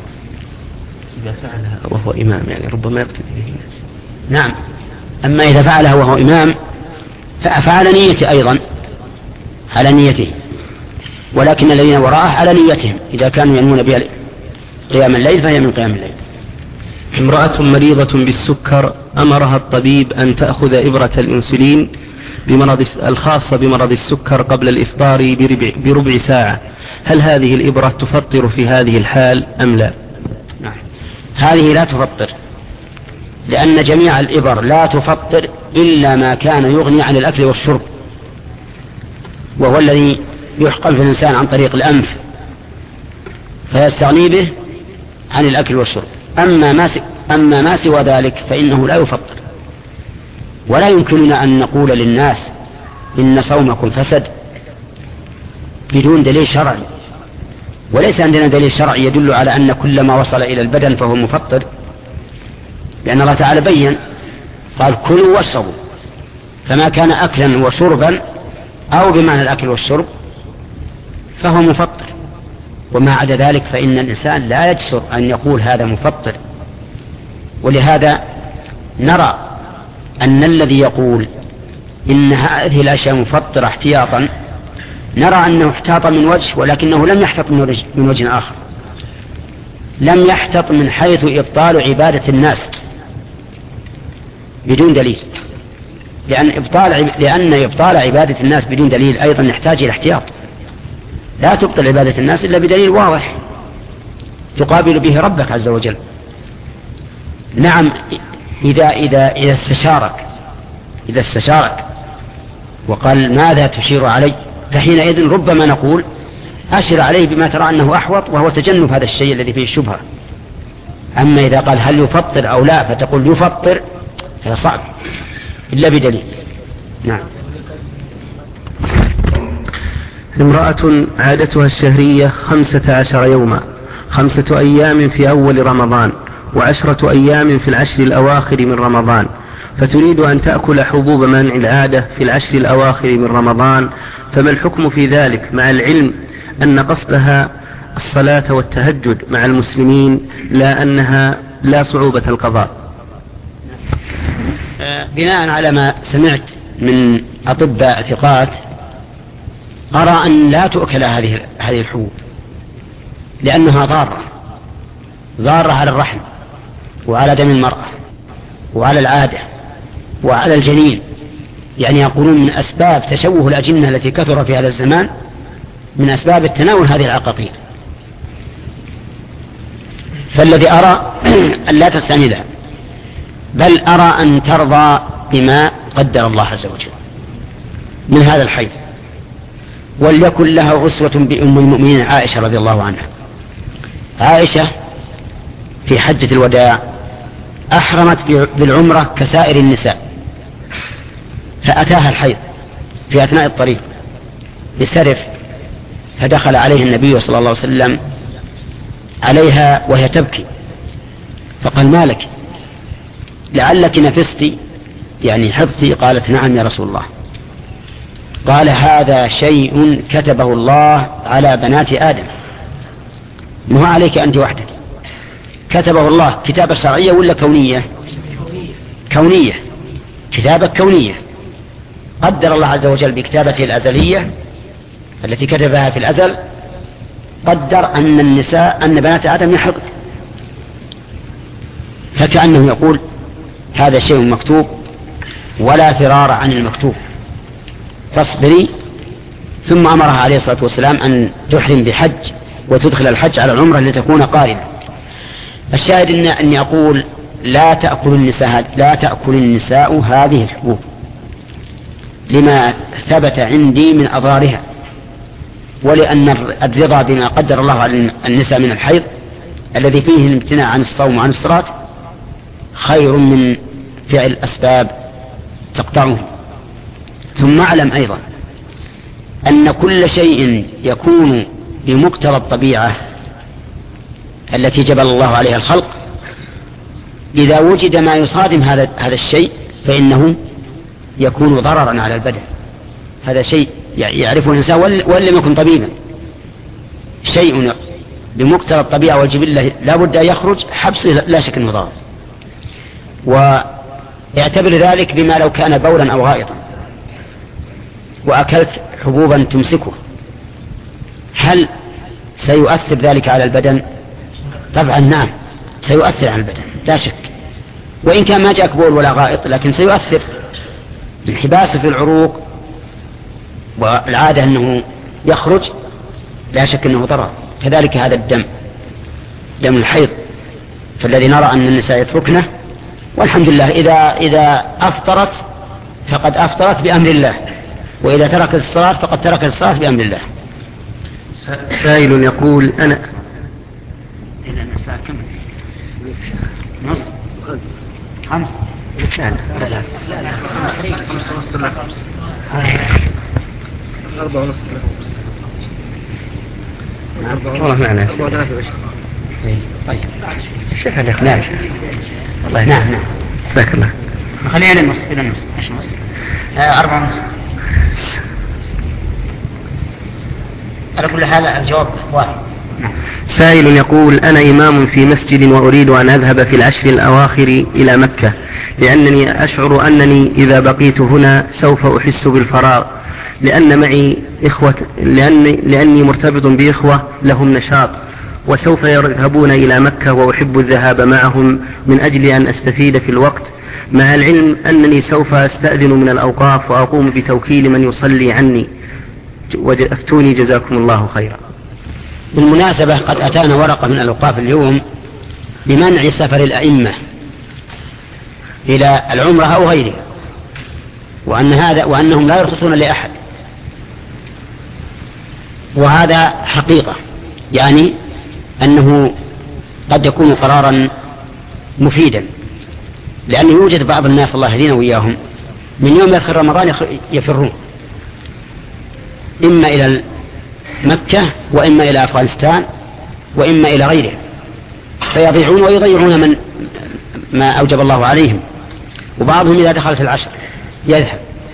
S2: إذا فعلها وهو إمام يعني ربما يقتدي به الناس.
S1: نعم، أما إذا فعلها وهو إمام فعلى نيته أيضا، على نيته، ولكن الذين وراءه على نيتهم، إذا كانوا ينمون بها قيام الليل فهي من قيام الليل.
S2: امرأة مريضة بالسكر أمرها الطبيب أن تأخذ إبرة الإنسولين الخاصة بمرض السكر قبل الإفطار بربع ساعة، هل هذه الإبرة تفطر في هذه الحال أم لا؟
S1: نعم، هذه لا تفطر، لأن جميع الإبر لا تفطر إلا ما كان يغني عن الأكل والشرب، وهو الذي يحقن في الإنسان عن طريق الأنف فيستغني به عن الأكل والشرب. أما ما سوى ذلك فإنه لا يفطر. ولا يمكننا أن نقول للناس إن صومكم فسد بدون دليل شرعي، وليس عندنا دليل شرعي يدل على أن كل ما وصل إلى البدن فهو مفطر، لأن الله تعالى بين قال: كلوا واشربوا، فما كان أكلا وشربا أو بمعنى الأكل والشرب فهو مفطر، وما عدا ذلك فإن الإنسان لا يجسر أن يقول هذا مفطر. ولهذا نرى أن الذي يقول إن هذه الأشياء مفطرة احتياطا، نرى أنه احتاط من وجه، ولكنه لم يحتط من وجه آخر، لم يحتط من حيث إبطال عبادة الناس بدون دليل، لأن إبطال عبادة الناس بدون دليل أيضا يحتاج إلى احتياط. لا تبطل عبادة الناس إلا بدليل واضح تقابل به ربك عز وجل. نعم، إذا استشارك وقال: ماذا تشير علي؟ فحينئذ ربما نقول: أشر عليه بما ترى أنه أحوط، وهو تجنب هذا الشيء الذي فيه الشبهة. أما إذا قال هل يفطر أو لا فتقول يفطر، هذا صعب إلا بدليل. نعم.
S2: امرأة عادتها الشهرية 15 يوما، 5 أيام في أول رمضان و10 أيام في العشر الأواخر من رمضان، فتريد أن تأكل حبوب منع العادة في العشر الأواخر من رمضان، فما الحكم في ذلك، مع العلم أن قصدها الصلاة والتهجد مع المسلمين لا أنها لا صعوبة القضاء؟
S1: بناء على ما سمعت من أطباء ثقات أرى أن لا تؤكل هذه الحبوب، لأنها ضارة على الرحم وعلى دم المرأة وعلى العادة وعلى الجنين. يعني يقولون من أسباب تشوه الأجنة التي كثر في هذا الزمان من أسباب التناول هذه العقاقير. فالذي أرى أن لا تستعملها، بل أرى أن ترضى بما قدر الله عز وجل من هذا الحيض، وليكن لها أسوة بأم المؤمنين عائشة رضي الله عنها. عائشة في حجة الوداع أحرمت بالعمرة كسائر النساء، فأتاها الحيض في أثناء الطريق بسرف، فدخل عليه النبي صلى الله عليه وسلم عليها وهي تبكي، فقال: ما لك؟ لعلك نفستي، يعني حفظتي؟ قالت: نعم يا رسول الله. قال: هذا شيء كتبه الله على بنات آدم، ما هو عليك أنت وحدك، كتبه الله. كتابة شرعية ولا كونية؟ كونية، كتابة كونية. قدر الله عز وجل بكتابته الأزلية التي كتبها في الأزل، قدر أن بنات آدم يحضن، فكأنه يقول: هذا شيء مكتوب ولا فرار عن المكتوب، فاصبري. ثم أمرها عليه الصلاة والسلام أن تحرم بحج وتدخل الحج على العمرة لتكون قارنة. الشاهد أني أقول: لا تأكل النساء هذه الحبوب لما ثبت عندي من أضرارها، ولأن الرضا بما قدر الله على النساء من الحيض الذي فيه الامتناع عن الصوم وعن الصلاة خير من فعل أسباب تقطعه. ثم أعلم أيضا أن كل شيء يكون بمقتضى الطبيعة التي جبل الله عليها الخلق، إذا وجد ما يصادم هذا الشيء فإنه يكون ضررا على البدن. هذا شيء يعرفه الإنسان وإن لم يكن طبيبا، شيء بمقتضى الطبيعة والجبلة لا بد أن يخرج، حبس لا شك أنه ضرر. ويعتبر ذلك بما لو كان بولا أو غائطا وأكلت حبوبا تمسكه، هل سيؤثر ذلك على البدن؟ طبعا نعم، سيؤثر على البدن لا شك، وإن كان ما جاءك بول ولا غائط لكن سيؤثر. الحباس في العروق والعادة أنه يخرج لا شك أنه ضرر. كذلك هذا الدم، دم الحيض، فالذي نرى أن النساء يتركنه، والحمد لله إذا أفطرت فقد أفطرت بأمر الله، وإذا تركت الصلاة فقد تركت الصلاة بأمر الله.
S2: سائل يقول: أنا
S1: إذا النساء كم؟ نص 5 لا
S2: 4:30. والله معنا.
S1: طيب
S2: الشيخ هذا
S1: نعم والله نعم
S2: جزاك الله.
S1: خلينا إلى النص 4:30. على كل حال الجواب واحد.
S2: سائل يقول: أنا إمام في مسجد وأريد أن أذهب في العشر الأواخر إلى مكة، لأنني أشعر أنني إذا بقيت هنا سوف أحس بالفراغ، لأن معي إخوة، لأني مرتبط بإخوة لهم نشاط وسوف يذهبون إلى مكة، وأحب الذهاب معهم من أجل أن أستفيد في الوقت، مع العلم أنني سوف أستأذن من الأوقاف وأقوم بتوكيل من يصلي عني، أفتوني جزاكم الله خيرا.
S1: بالمناسبة قد أتانا ورقة من الأوقاف اليوم بمنع سفر الأئمة إلى العمرة أو غيرها، وأنهم لا يرخصون لأحد، وهذا حقيقة، يعني أنه قد يكون قرارا مفيدا، لأنه يوجد بعض الناس الله يهدينا وإياهم من يوم يدخل رمضان يفرون إما إلى مكة وإما إلى أفغانستان وإما إلى غيره، فيضيعون ويضيعون من ما أوجب الله عليهم، وبعضهم إذا دخلت العشر يذهب.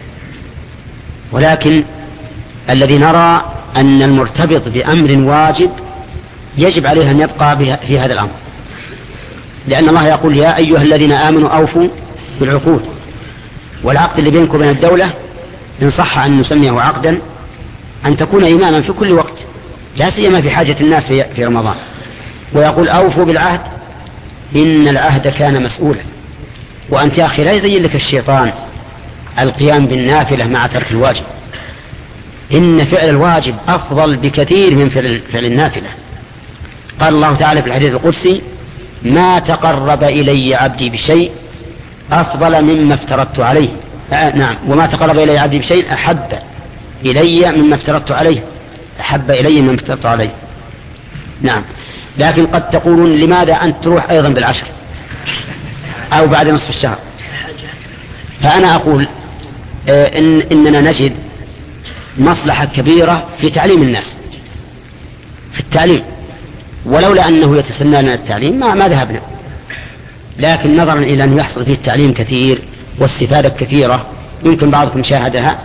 S1: ولكن الذي نرى أن المرتبط بأمر واجب يجب عليه أن يبقى في هذا الأمر، لأن الله يقول: يا أيها الذين آمنوا أوفوا بالعقود. والعقد اللي بينكم وبين الدولة إن صح أن نسميه عقدا أن تكون إماما في كل وقت، لا سيما في حاجة الناس في رمضان. ويقول: أوفوا بالعهد إن العهد كان مسؤولا. وأنت يا أخي لا يزين لك الشيطان القيام بالنافلة مع ترك الواجب، إن فعل الواجب أفضل بكثير من فعل النافلة. قال الله تعالى في الحديث القدسي: ما تقرب إلي عبدي بشيء أفضل مما افترضت عليه. نعم، وما تقرب إلي عبدي بشيء أحب إلي مما افترضت عليه، أحب إلي مما افترضت عليه. نعم، لكن قد تقولون لماذا أنت تروح أيضا بالعشر أو بعد نصف الشهر؟ فأنا أقول إننا نجد مصلحة كبيرة في تعليم الناس، في التعليم، ولولا أنه يتسنى لنا التعليم ما ذهبنا، لكن نظرا إلى أنه يحصل فيه التعليم كثير واستفادة كثيرة يمكن بعضكم شاهدها،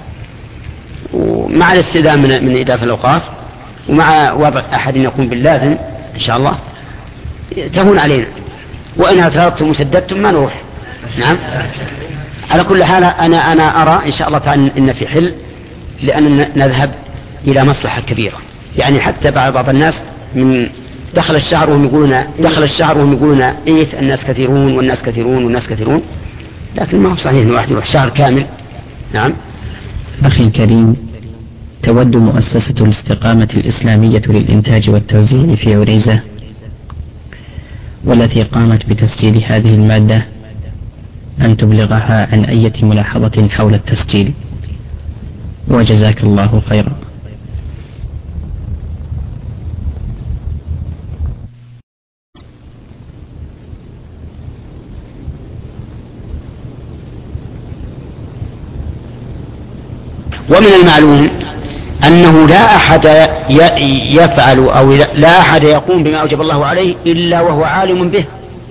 S1: ومع الاستئذان من إدارة الأوقاف ومع وضع أحد يقوم باللازم إن شاء الله تهون علينا، وإن اعترضتم وسددتم ما نروح. نعم، على كل حال أنا أرى إن شاء الله تعالى إن في حل، لأن نذهب إلى مصلحة كبيرة. يعني حتى بعض الناس من دخل الشهر وهم يقولون إيه الناس كثيرون والناس كثيرون والناس كثيرون، لكن ما هو صحيح إن واحد يروح شهر كامل. نعم.
S3: أخي الكريم، تود مؤسسة الاستقامة الإسلامية للإنتاج والتوزيع في عريزة والتي قامت بتسجيل هذه المادة أن تبلغها عن أي ملاحظة حول التسجيل، وجزاك الله خيرا.
S1: ومن المعلوم أنه لا أحد يفعل أو لا أحد يقوم بما أوجب الله عليه إلا وهو عالم به،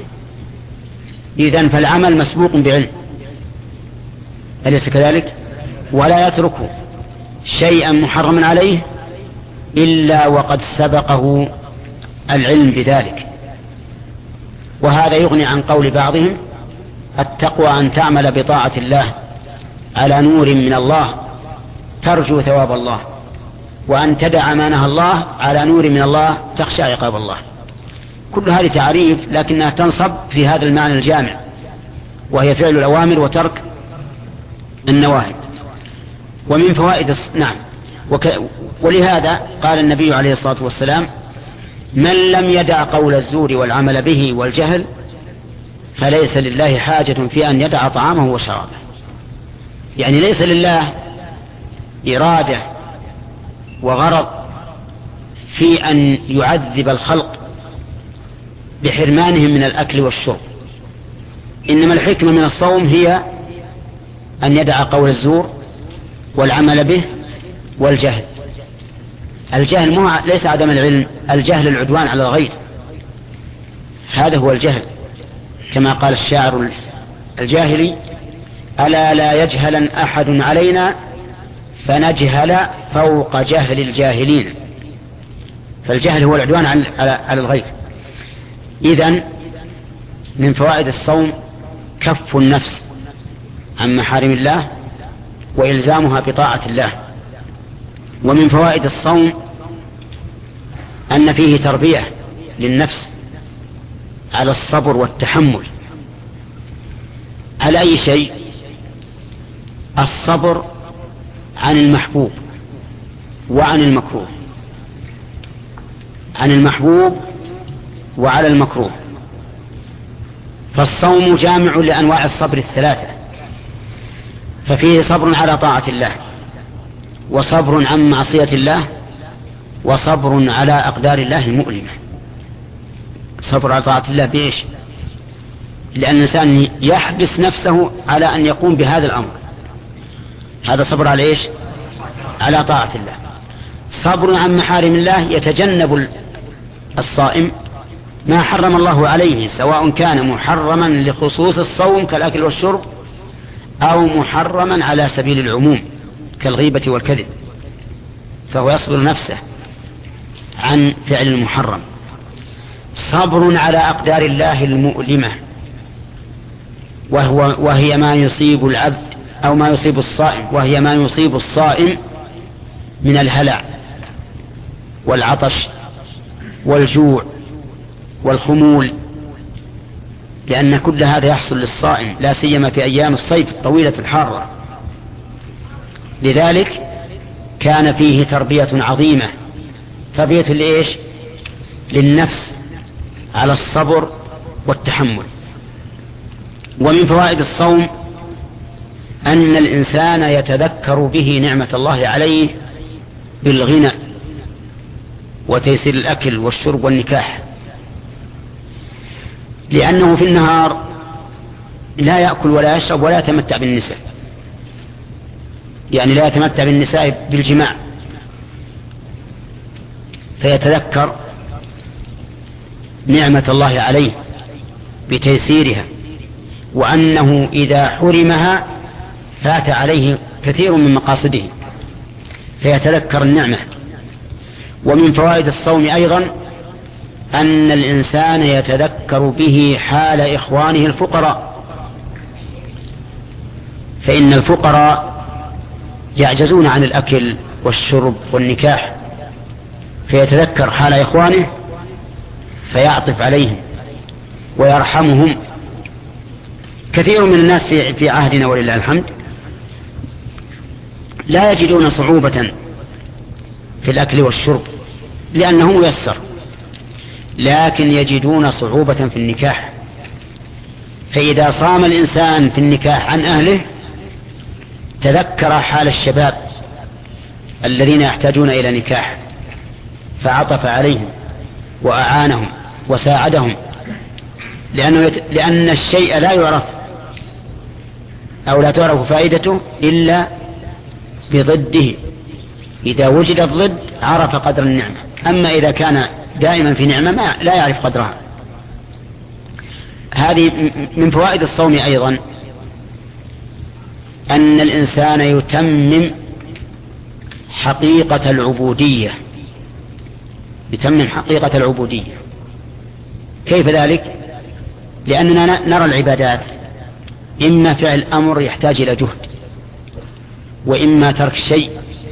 S1: إذن فالعمل مسبوق بعلم، أليس كذلك؟ ولا يترك شيئا محرما عليه إلا وقد سبقه العلم بذلك. وهذا يغني عن قول بعضهم: التقوى أن تعمل بطاعة الله على نور من الله ترجو ثواب الله، وأن تدع ما نهى الله على نور من الله تخشى عقاب الله. كل هذه تعريف لكنها تنصب في هذا المعنى الجامع، وهي فعل الأوامر وترك النواهي. ومن فوائد نعم، ولهذا قال النبي عليه الصلاة والسلام: من لم يدع قول الزور والعمل به والجهل فليس لله حاجة في أن يدع طعامه وشرابه. يعني ليس لله إرادة وغرض في أن يعذب الخلق بحرمانهم من الأكل والشرب، إنما الحكمة من الصوم هي أن يدع قول الزور والعمل به والجهل. الجهل ليس عدم العلم، الجهل العدوان على الغير، هذا هو الجهل، كما قال الشاعر الجاهلي: ألا لا يجهلن أحد علينا فنجهل فوق جهل الجاهلين. فالجهل هو العدوان على الغير. إذن من فوائد الصوم كف النفس عن محارم الله وإلزامها بطاعة الله. ومن فوائد الصوم أن فيه تربية للنفس على الصبر والتحمل على أي شيء. الصبر عن المحبوب وعن المكروه، عن المحبوب وعلى المكروه. فالصوم جامع لأنواع الصبر الثلاثة، ففيه صبر على طاعة الله، وصبر عن معصية الله، وصبر على أقدار الله المؤلمة. صبر على طاعة الله بإيش؟ لأن الإنسان يحبس نفسه على أن يقوم بهذا الأمر، هذا صبر على إيش؟ على طاعة الله. صبر عن محارم الله، يتجنب الصائم ما حرم الله عليه، سواء كان محرما لخصوص الصوم كالأكل والشرب أو محرما على سبيل العموم كالغيبة والكذب، فهو يصبر نفسه عن فعل المحرم. صبر على أقدار الله المؤلمة، وهي ما يصيب العبد أو ما يصيب الصائم، وهي ما يصيب الصائم من الهلع والعطش والجوع والخمول، لأن كل هذا يحصل للصائم لا سيما في أيام الصيف الطويلة الحارة. لذلك كان فيه تربية عظيمة، تربية لإيش؟ للنفس على الصبر والتحمل. ومن فوائد الصوم أن الإنسان يتذكر به نعمة الله عليه بالغنى وتيسير الأكل والشرب والنكاح، لأنه في النهار لا يأكل ولا يشرب ولا يتمتع بالنساء، يعني لا يتمتع بالنساء بالجماع، فيتذكر نعمة الله عليه بتيسيرها، وأنه إذا حرمها فات عليه كثير من مقاصده فيتذكر النعمة. ومن فوائد الصوم أيضا أن الإنسان يتذكر به حال إخوانه الفقراء، فإن الفقراء يعجزون عن الأكل والشرب والنكاح، فيتذكر حال إخوانه فيعطف عليهم ويرحمهم. كثير من الناس في عهدنا ولله الحمد لا يجدون صعوبة في الأكل والشرب لأنه ميسر، لكن يجدون صعوبة في النكاح. فإذا صام الإنسان في النكاح عن أهله تذكر حال الشباب الذين يحتاجون إلى نكاح فعطف عليهم وأعانهم وساعدهم، لأن الشيء لا يعرف أو لا تعرف فائدته إلا بضده. إذا وجد الضد عرف قدر النعمة، أما إذا كان دائما في نعمة لا يعرف قدرها. هذه من فوائد الصوم أيضا أن الإنسان يتمم حقيقة العبودية، يتمم حقيقة العبودية. كيف ذلك؟ لأننا نرى العبادات إما فعل أمر يحتاج إلى جهد، وإما ترك شيء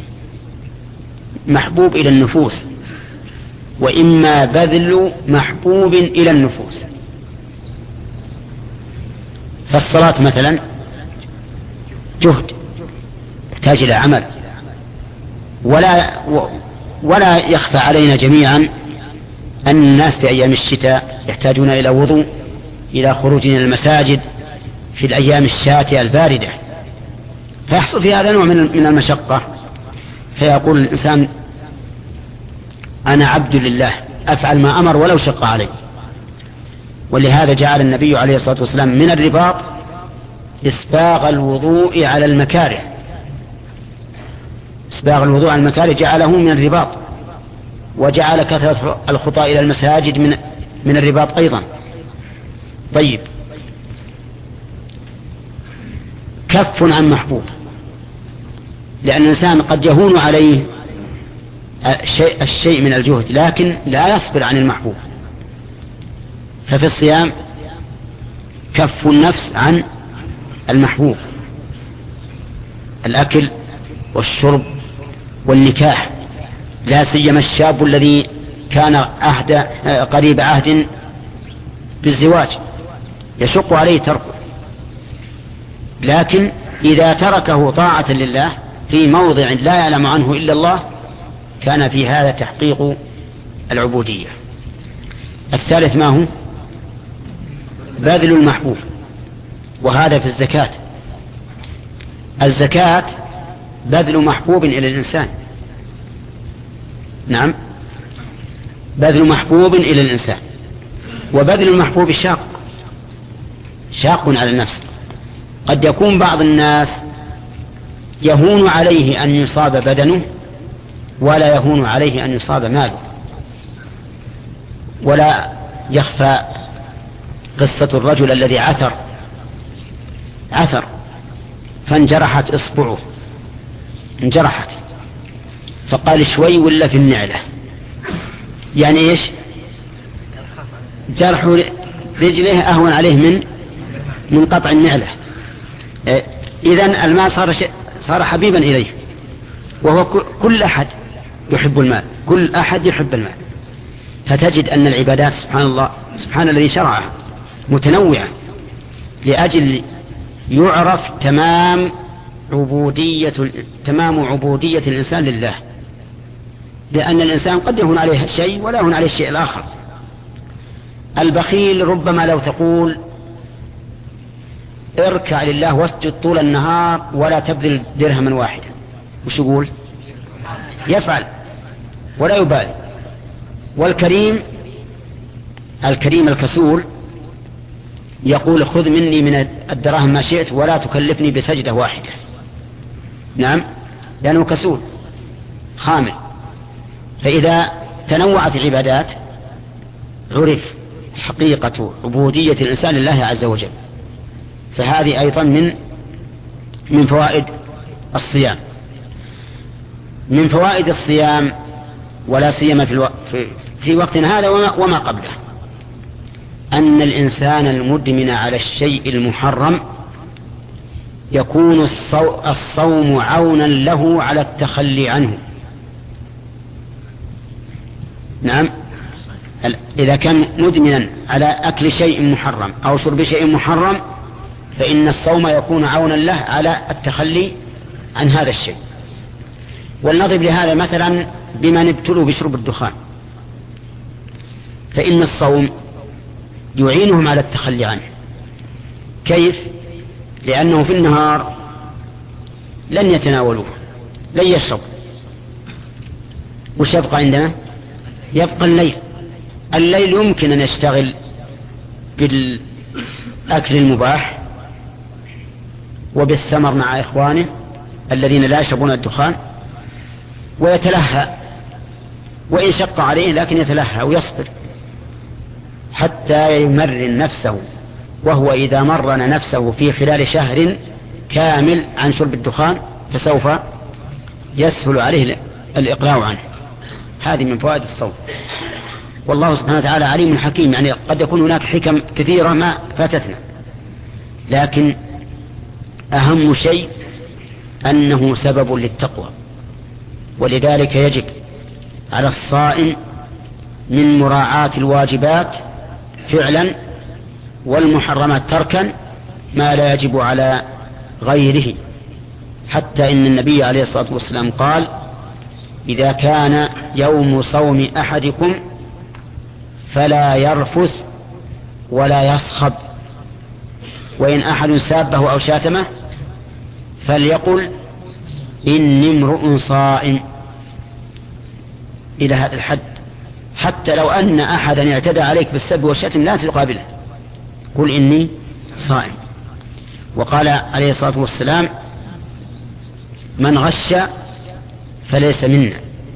S1: محبوب إلى النفوس، وإما بذل محبوب إلى النفوس. فالصلاة مثلا جهد يحتاج إلى عمل، ولا يخفى علينا جميعا أن الناس في أيام الشتاء يحتاجون إلى وضوء، إلى خروج إلى المساجد في الأيام الشاتئة الباردة، فيحصل في هذا نوع من المشقة، فيقول الإنسان أنا عبد لله أفعل ما أمر ولو شق علي. ولهذا جعل النبي عليه الصلاة والسلام من الرباط إسباغ الوضوء على المكاره، إسباغ الوضوء على المكاره جعله من الرباط، وجعل كثرة الخطى إلى المساجد من الرباط أيضا. طيب، كف عن محبوب، لأن الإنسان قد يهون عليه الشيء من الجهد لكن لا يصبر عن المحبوب، ففي الصيام كف النفس عن المحبوب، الأكل والشرب والنكاح، لا سيما الشاب الذي كان قريب عهد بالزواج يشق عليه تركه، لكن إذا تركه طاعة لله في موضع لا يعلم عنه إلا الله كان في هذا تحقيق العبودية. الثالث ما هو؟ بذل المحبوب، وهذا في الزكاة. الزكاة بذل محبوب إلى الإنسان، نعم، بذل محبوب إلى الإنسان. وبذل المحبوب شاق على النفس. قد يكون بعض الناس يهون عليه أن يصاب بدنه ولا يهون عليه أن يصاب ماله. ولا يخفى قصة الرجل الذي عثر فانجرحت إصبعه، انجرحت، فقال شوي ولا في النعلة. يعني إيش؟ جرح رجله أهون عليه من قطع النعلة. إذن المال صار حبيبا إليه، وهو كل أحد يحب المال، كل أحد يحب المال. فتجد أن العبادات سبحان الله، سبحان الذي شرعها متنوعة لأجل يعرف تمام عبودية الإنسان لله، لأن الإنسان قد يهون عليه الشيء ولا يهون عليه الشيء الآخر. البخيل ربما لو تقول اركع لله واسجد طول النهار ولا تبذل درهما واحدا، وش يقول؟ يفعل ولا يبالي. والكريم الكسول يقول خذ مني من الدراهم ما شئت ولا تكلفني بسجدة واحدة. نعم، لأنه كسول خامل. فإذا تنوعت العبادات عرف حقيقة عبودية الإنسان لله عز وجل. فهذه أيضا من فوائد الصيام. من فوائد الصيام ولا سيما في وقتنا هذا وما قبله أن الإنسان المدمن على الشيء المحرم يكون الصوم عونا له على التخلي عنه. نعم، إذا كان مدمنا على أكل شيء محرم أو شرب شيء محرم فإن الصوم يكون عونا له على التخلي عن هذا الشيء. ولنضرب لهذا مثلا بمن ابتلوا بشرب الدخان، فإن الصوم يعينهم على التخلي عنه. كيف؟ لأنه في النهار لن يتناولوه، لن يشرب، وش يبقى عندنا؟ يبقى الليل يمكن أن يشتغل بالأكل المباح وبالسمر مع إخوانه الذين لا يشربون الدخان ويتلهى، وإن شق عليه لكن يتلهى ويصبر حتى يمرن نفسه. وهو إذا مرن نفسه في خلال شهر كامل عن شرب الدخان فسوف يسهل عليه الإقلاع عنه. هذه من فوائد الصوم. والله سبحانه وتعالى عليم حكيم، يعني قد يكون هناك حكم كثيرة ما فاتتنا، لكن أهم شيء أنه سبب للتقوى. ولذلك يجب على الصائم من مراعاة الواجبات فعلا والمحرمات تركا ما لا يجب على غيره. حتى إن النبي عليه الصلاة والسلام قال إذا كان يوم صوم أحدكم فلا يرفث ولا يصخب، وإن أحد سابه أو شاتمه فليقل إني امرؤ صائم، إلى هذا الحد. حتى لو أن أحدا اعتدى عليك بالسب والشتم لا تقابله، قل إني صائم. وقال عليه الصلاة والسلام من غش فليس منا.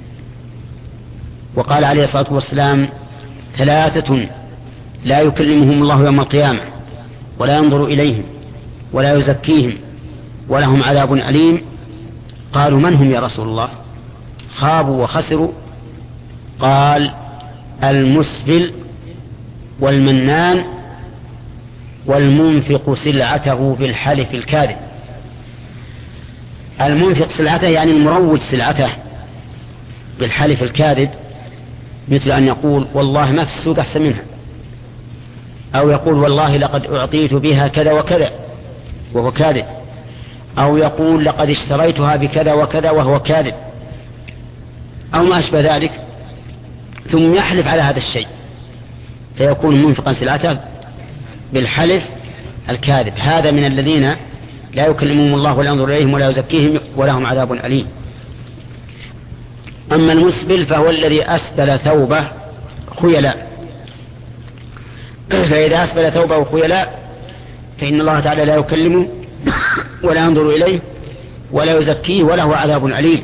S1: وقال عليه الصلاة والسلام ثلاثة لا يكلمهم الله يوم القيامة ولا ينظر إليهم ولا يزكيهم ولهم عذاب أليم. قالوا من هم يا رسول الله؟ خابوا وخسروا. قال المسبل والمنان والمنفق سلعته بالحلف الكاذب. المنفق سلعته يعني المروج سلعته بالحلف الكاذب، مثل أن يقول والله ما في السوق أحسن منها، أو يقول والله لقد أعطيت بها كذا وكذا وهو كاذب، أو يقول لقد اشتريتها بكذا وكذا وهو كاذب، أو ما أشبه ذلك، ثم يحلف على هذا الشيء فيكون منفقا سلعته بالحلف الكاذب. هذا من الذين لا يكلمهم الله ولا ينظر إليهم ولا يزكيهم ولهم عذاب أليم. أما المسبل فهو الذي أسبل ثوبه خيلاء، فإذا أسبل ثوبه خيلاء فإن الله تعالى لا يكلمه ولا ينظر إليه ولا يزكيه وله عذاب أليم.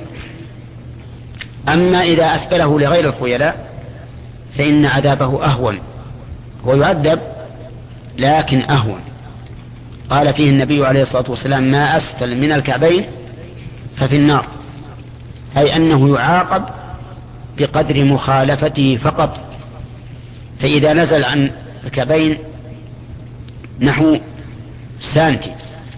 S1: أما إذا أسبله لغير الخيلاء فإن عذابه أهون، ويعذب لكن أهون. قال فيه النبي عليه الصلاة والسلام ما أسفل من الكعبين ففي النار، أي أنه يعاقب بقدر مخالفته فقط. فإذا نزل عن الكعبين نحو سانتي،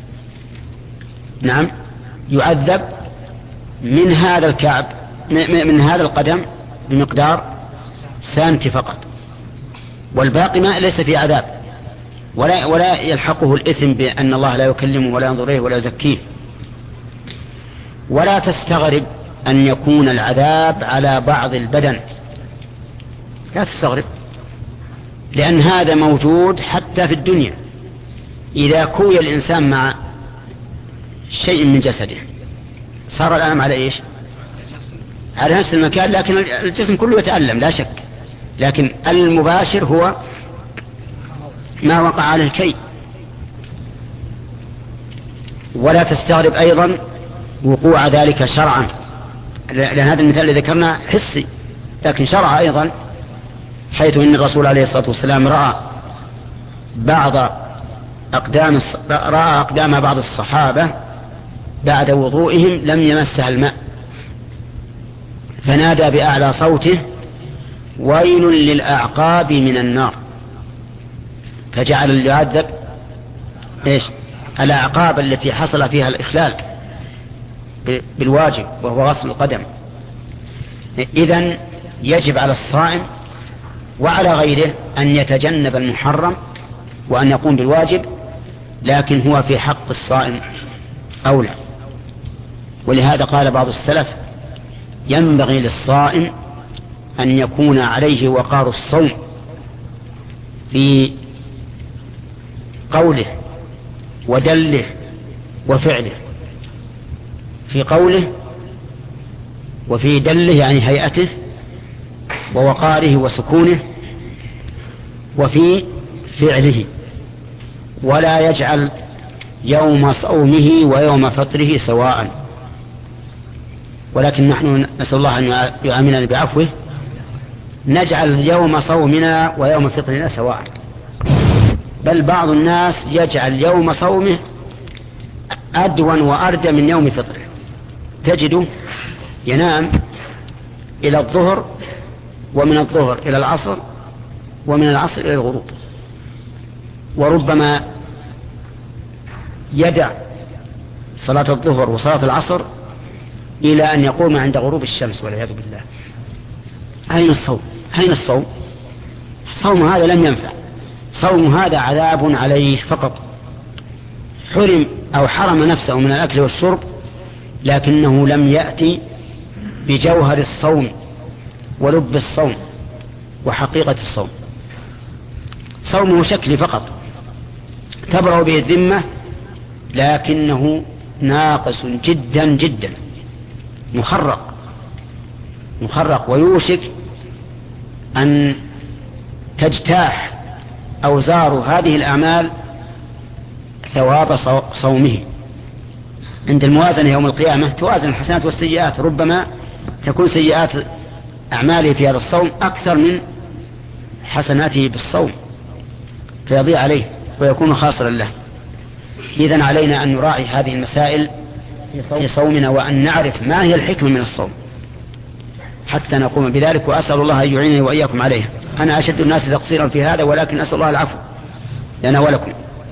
S1: نعم، يعذب من هذا الكعب من هذا القدم بمقدار سانتي فقط، والباقي ما ليس في عذاب، ولا يلحقه الإثم بأن الله لا يكلمه ولا ينظر إليه ولا يزكيه. ولا تستغرب أن يكون العذاب على بعض البدن، لا تستغرب، لأن هذا موجود حتى في الدنيا. إذا كوي الإنسان مع شيء من جسده صار الألم على إيش؟ على نفس المكان، لكن الجسم كله يتألم لا شك، لكن المباشر هو ما وقع على الكي. ولا تستغرب أيضا وقوع ذلك شرعا، لأن هذا المثال الذي ذكرنا حسي، لكن شرع أيضا، حيث أن الرسول عليه الصلاة والسلام رأى أقدام بعض الصحابة بعد وضوئهم لم يمسها الماء، فنادى بأعلى صوته: ويل للأعقاب من النار. فجعل يعذب إيش؟ الأعقاب التي حصل فيها الإخلال بالواجب وهو غسل القدم. إذن يجب على الصائم وعلى غيره أن يتجنب المحرم وأن يقوم بالواجب، لكن هو في حق الصائم أولى. ولهذا قال بعض السلف: ينبغي للصائم أن يكون عليه وقار الصوم في قوله ودله وفعله، في قوله وفي دله يعني هيئته ووقاره وسكونه، وفي فعله، ولا يجعل يوم صومه ويوم فطره سواء. ولكن نحن نسأل الله أن يعاملنا بعفوه، نجعل يوم صومنا ويوم فطرنا سواء، بل بعض الناس يجعل يوم صومه أدون وأردى من يوم فطره، تجده ينام إلى الظهر، ومن الظهر إلى العصر، ومن العصر إلى الغروب، وربما يدع صلاة الظهر وصلاة العصر إلى أن يقوم عند غروب الشمس والعياذ بالله. أين الصوم؟ أين الصوم؟ صوم هذا لم ينفع، صوم هذا عذاب عليه فقط، حرم نفسه من الأكل والشرب، لكنه لم يأتي بجوهر الصوم ولب الصوم وحقيقة الصوم. صومه شكلي فقط تبرأ به الذمة، لكنه ناقص جدا جدا، مخرق، ويوشك أن تجتاح أوزار هذه الأعمال ثواب صومه. عند الموازنة يوم القيامة توازن الحسنات والسيئات، ربما تكون سيئات أعماله في هذا الصوم أكثر من حسناته بالصوم، فيضيع عليه ويكون خاسرا له. إذن علينا أن نراعي هذه المسائل في صومنا، وأن نعرف ما هي الحكمة من الصوم حتى نقوم بذلك، وأسأل الله أن يعينني وإياكم عليه. أنا أشد الناس تقصيرا في هذا، ولكن أسأل الله العفو لنا ولكم.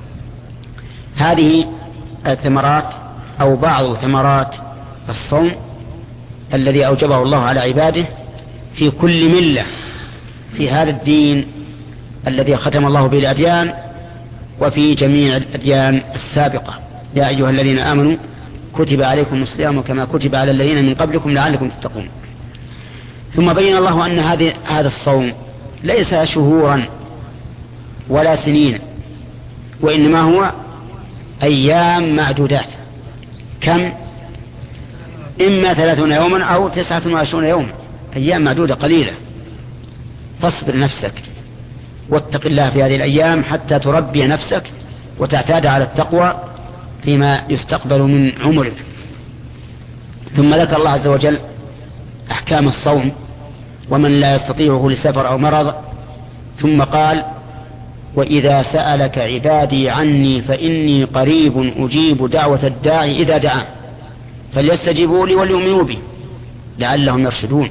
S1: هذه الثمرات أو بعض ثمرات الصوم الذي أوجبه الله على عباده في كل ملة في هذا الدين الذي ختم الله به الأديان، وفي جميع الأديان السابقة. يا أيها الذين آمنوا كتب عليكم الصيام كما كتب على الذين من قبلكم لعلكم تتقون. ثم بين الله أن هذا الصوم ليس شهورا ولا سنين، وإنما هو أيام معدودات. كم؟ إما 30 يوما أو 29 يوما، أيام معدودة قليلة. فاصبر نفسك واتق الله في هذه الأيام حتى تربي نفسك وتعتاد على التقوى فيما يستقبل من عمرك. ثم ذكر الله عز وجل أحكام الصوم ومن لا يستطيعه لسفر أو مرض، ثم قال: وإذا سألك عبادي عني فإني قريب أجيب دعوة الداعي إذا دعان فليستجيبوا لي وليؤمنوا بي لعلهم يرشدون.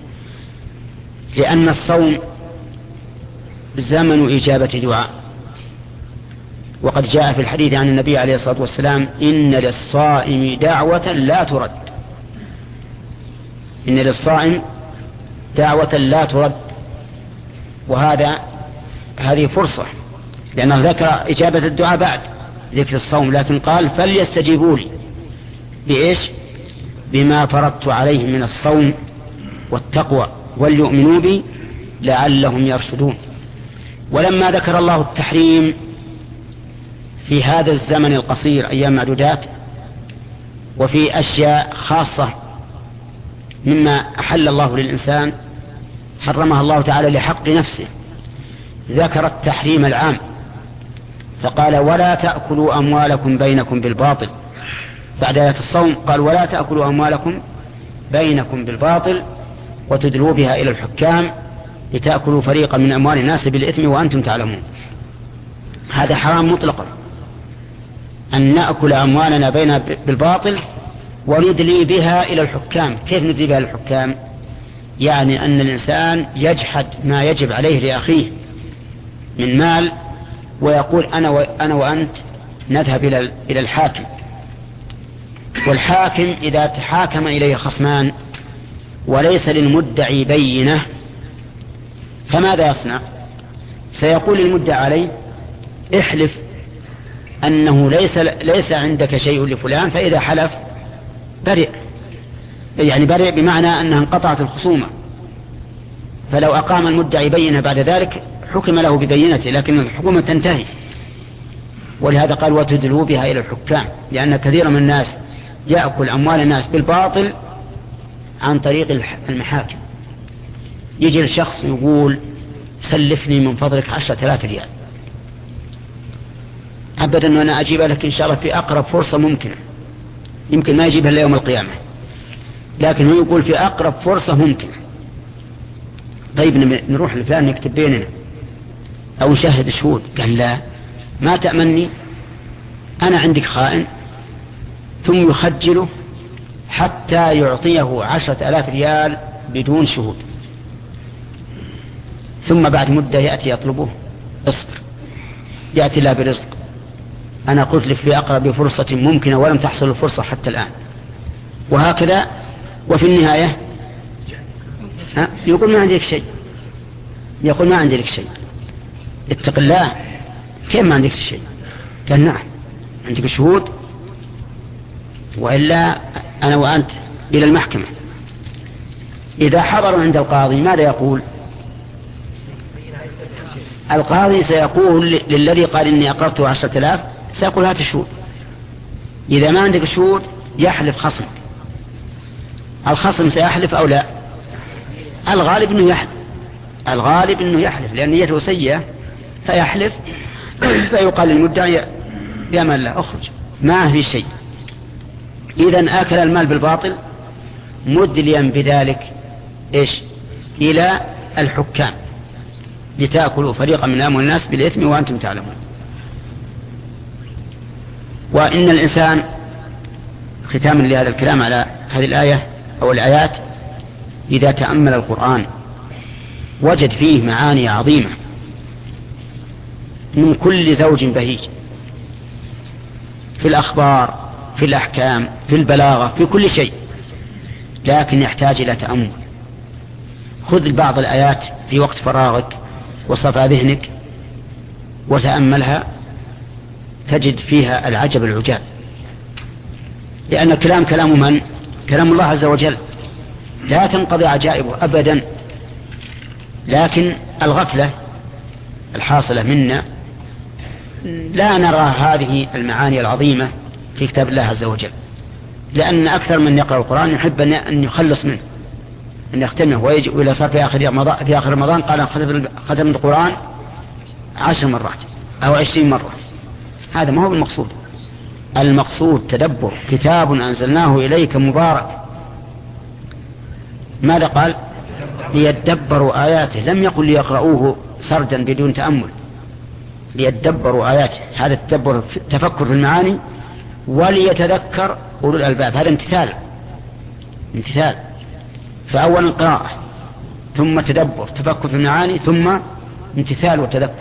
S1: لأن الصوم زمن إجابة دعاء، وقد جاء في الحديث عن النبي عليه الصلاة والسلام: إن للصائم دعوة لا ترد. إن للصائم دعوة لا ترد، هذه فرصة، لأنه ذكر إجابة الدعاء بعد ذكر الصوم، لكن قال: فليستجيبوا لي بإيش؟ بما فرضت عليهم من الصوم والتقوى وليؤمنوا بي لعلهم يرشدون. ولما ذكر الله التحريم في هذا الزمن القصير أيام معدودات وفي أشياء خاصة مما أحل الله للإنسان حرمها الله تعالى لحق نفسه، ذكر التحريم العام فقال ولا تأكلوا أموالكم بينكم بالباطل. بعد آية الصوم قال ولا تأكلوا أموالكم بينكم بالباطل وتدلوا بها إلى الحكام لتأكلوا فريقا من أموال الناس بالإثم وأنتم تعلمون. هذا حرام مطلقا أن نأكل أموالنا بيننا بالباطل وندلي بها إلى الحكام. كيف ندلي بها إلى الحكام؟ يعني أن الإنسان يجحد ما يجب عليه لأخيه من مال ويقول أنا وأنت نذهب إلى الحاكم، والحاكم إذا تحاكم إليه خصمان وليس للمدعي بينة فماذا يصنع؟ سيقول المدعى عليه احلف أنه ليس عندك شيء لفلان، فإذا حلف برئ، يعني برئ بمعنى أنها انقطعت الخصومة. فلو أقام المدعي بينة بعد ذلك حكم له ببينته، لكن الحكومة تنتهي. ولهذا قال وتدلوا بها إلى الحكام، لأن كثير من الناس يأكل أموال الناس بالباطل عن طريق المحاكم. يجي الشخص يقول سلفني من فضلك 10,000 ريال، أبدا وأنا أجيبها لك إن شاء الله في أقرب فرصة ممكنة، يمكن ما يجيبها إلا يوم القيامة، لكن هو يقول في أقرب فرصة ممكنة. طيب نروح لفلان نكتب بيننا أو نشاهد شهود. قال لا، ما تأمني، أنا عندك خائن. ثم يخجله حتى يعطيه 10,000 ريال بدون شهود، ثم بعد مدة يأتي يطلبه اصبر، يأتي لا برزق، أنا قلت لك في أقرب فرصة ممكنة ولم تحصل الفرصة حتى الآن، وهكذا. وفي النهاية يقول ما عندي لك شيء، يقول ما عندي لك شيء، اتق الله، كيف ما عندك شيء؟ قال نعم عندك شهود، وإلا أنا وأنت إلى المحكمة. إذا حضروا عند القاضي ماذا يقول؟ القاضي سيقول للذي قال إني أقرضته 10,000 سيقول هات شهود. إذا ما عندك شهود يحلف خصمك. الخصم سيحلف أو لا؟ الغالب أنه يحلف، لأن نيته سيئة فيحلف، فيقال للمدعي يا من لا أخرج ما في شيء. إذن آكل المال بالباطل مدليا بذلك إلى الحكام لتأكلوا فريقا من أموال الناس بالإثم وأنتم تعلمون. وإن الإنسان ختاما لهذا الكلام على هذه الآية أو الآيات إذا تأمل القرآن وجد فيه معاني عظيمة من كل زوج بهيج، في الأخبار، في الأحكام، في البلاغة، في كل شيء، لكن يحتاج إلى تأمل. خذ بعض الآيات في وقت فراغك وصفى ذهنك وتأملها تجد فيها العجب العجاب، لأن الكلام كلام من؟ كلام الله عز وجل، لا تنقضي عجائبه أبدا. لكن الغفلة الحاصلة منا لا نرى هذه المعاني العظيمة في كتاب الله عز وجل، لأن أكثر من يقرأ القرآن يحب أن يخلص منه، أن يختمه، ويجي إلى صار في آخر رمضان قال ختم القرآن 10 مرات أو 20 مرة. هذا ما هو المقصود. المقصود تدبر، كتاب أنزلناه إليك مبارك. ماذا قال؟ ليدبروا آياته، لم يقل ليقرؤوه سردا بدون تأمل، ليدبروا آياته. هذا التدبر تفكر في المعاني، وليتذكر أولو الألباب. هذا امتثال. فأولا قراءة، ثم تدبر تفكر في المعاني، ثم امتثال وتذكر.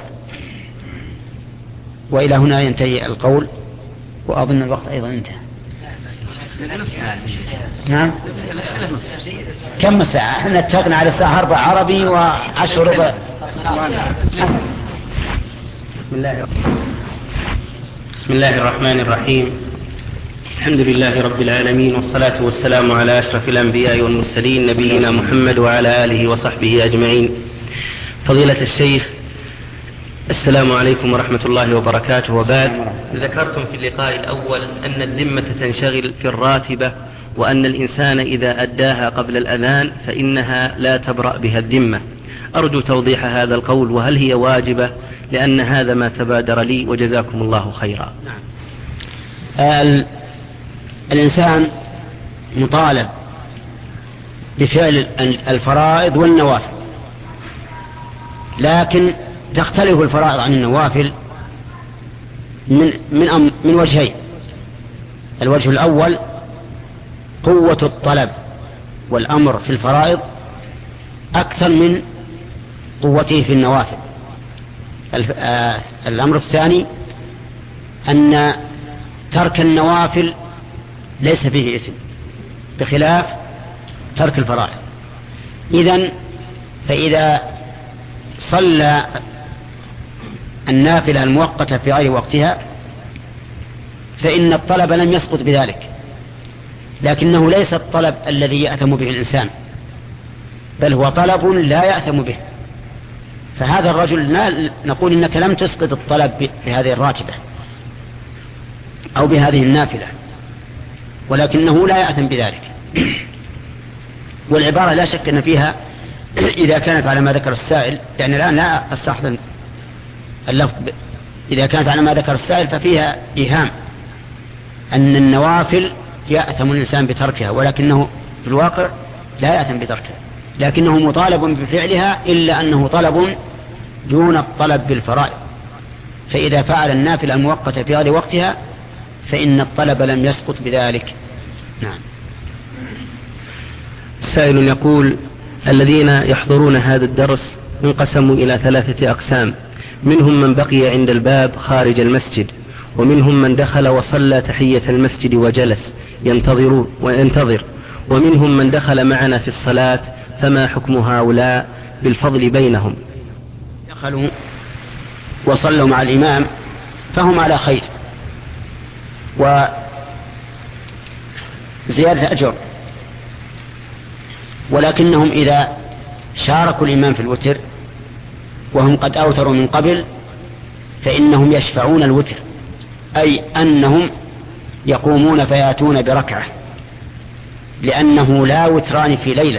S1: وإلى هنا ينتهي القول، وأظن الوقت أيضا انتهى. نعم، كم ساعة؟ احنا اتفقنا على الساعة 4 عربي و10 ربع.
S2: بسم الله الرحمن الرحيم. الحمد لله رب العالمين، والصلاة والسلام على أشرف الأنبياء والمرسلين نبينا محمد وعلى آله وصحبه أجمعين. فضيلة الشيخ، السلام عليكم ورحمة الله وبركاته. وبعد، ذكرتم في اللقاء الأول أن الذمة تنشغل في الراتبة، وأن الإنسان إذا أداها قبل الأذان فإنها لا تبرأ بها الذمة. أرجو توضيح هذا القول، وهل هي واجبة؟ لأن هذا ما تبادر لي، وجزاكم الله خيرا.
S1: الإنسان مطالب بفعل الفرائض والنوافل، لكن تختلف الفرائض عن النوافل من وجهين. الوجه الأول قوة الطلب والأمر في الفرائض أكثر من قوته في النوافل. الأمر الثاني أن ترك النوافل ليس فيه إثم بخلاف ترك الفرائض. فإذا صلى النافلة المؤقتة في غير وقتها فإن الطلب لم يسقط بذلك، لكنه ليس الطلب الذي يأثم به الإنسان، بل هو طلب لا يأثم به. فهذا الرجل نقول إنك لم تسقط الطلب بهذه الراتبة أو بهذه النافلة، ولكنه لا يأثم بذلك. والعبارة لا شك أن فيها إذا كانت على ما ذكر السائل، يعني الآن لا أستحضر اللفظ، إذا كانت على ما ذكر السائل ففيها إيهام أن النوافل يأثم الإنسان بتركها، ولكنه في الواقع لا يأثم بتركها، لكنه مطالب بفعلها، إلا أنه طلب دون الطلب بالفرائض. فإذا فعل النافلة المؤقتة في غير وقتها فإن الطلب لم يسقط بذلك. نعم.
S2: سائل يقول: الذين يحضرون هذا الدرس انقسموا إلى 3 أقسام، منهم من بقي عند الباب خارج المسجد، ومنهم من دخل وصلى تحية المسجد وجلس ينتظر، ومنهم من دخل معنا في الصلاة، فما حكم هؤلاء بالفضل بينهم؟
S1: دخلوا وصلوا مع الإمام فهم على خير وزيادة أجر، ولكنهم إذا شاركوا الإمام في الوتر وهم قد أوتروا من قبل فإنهم يشفعون الوتر، أي أنهم يقومون فياتون بركعة، لأنه لا وتران في ليلة.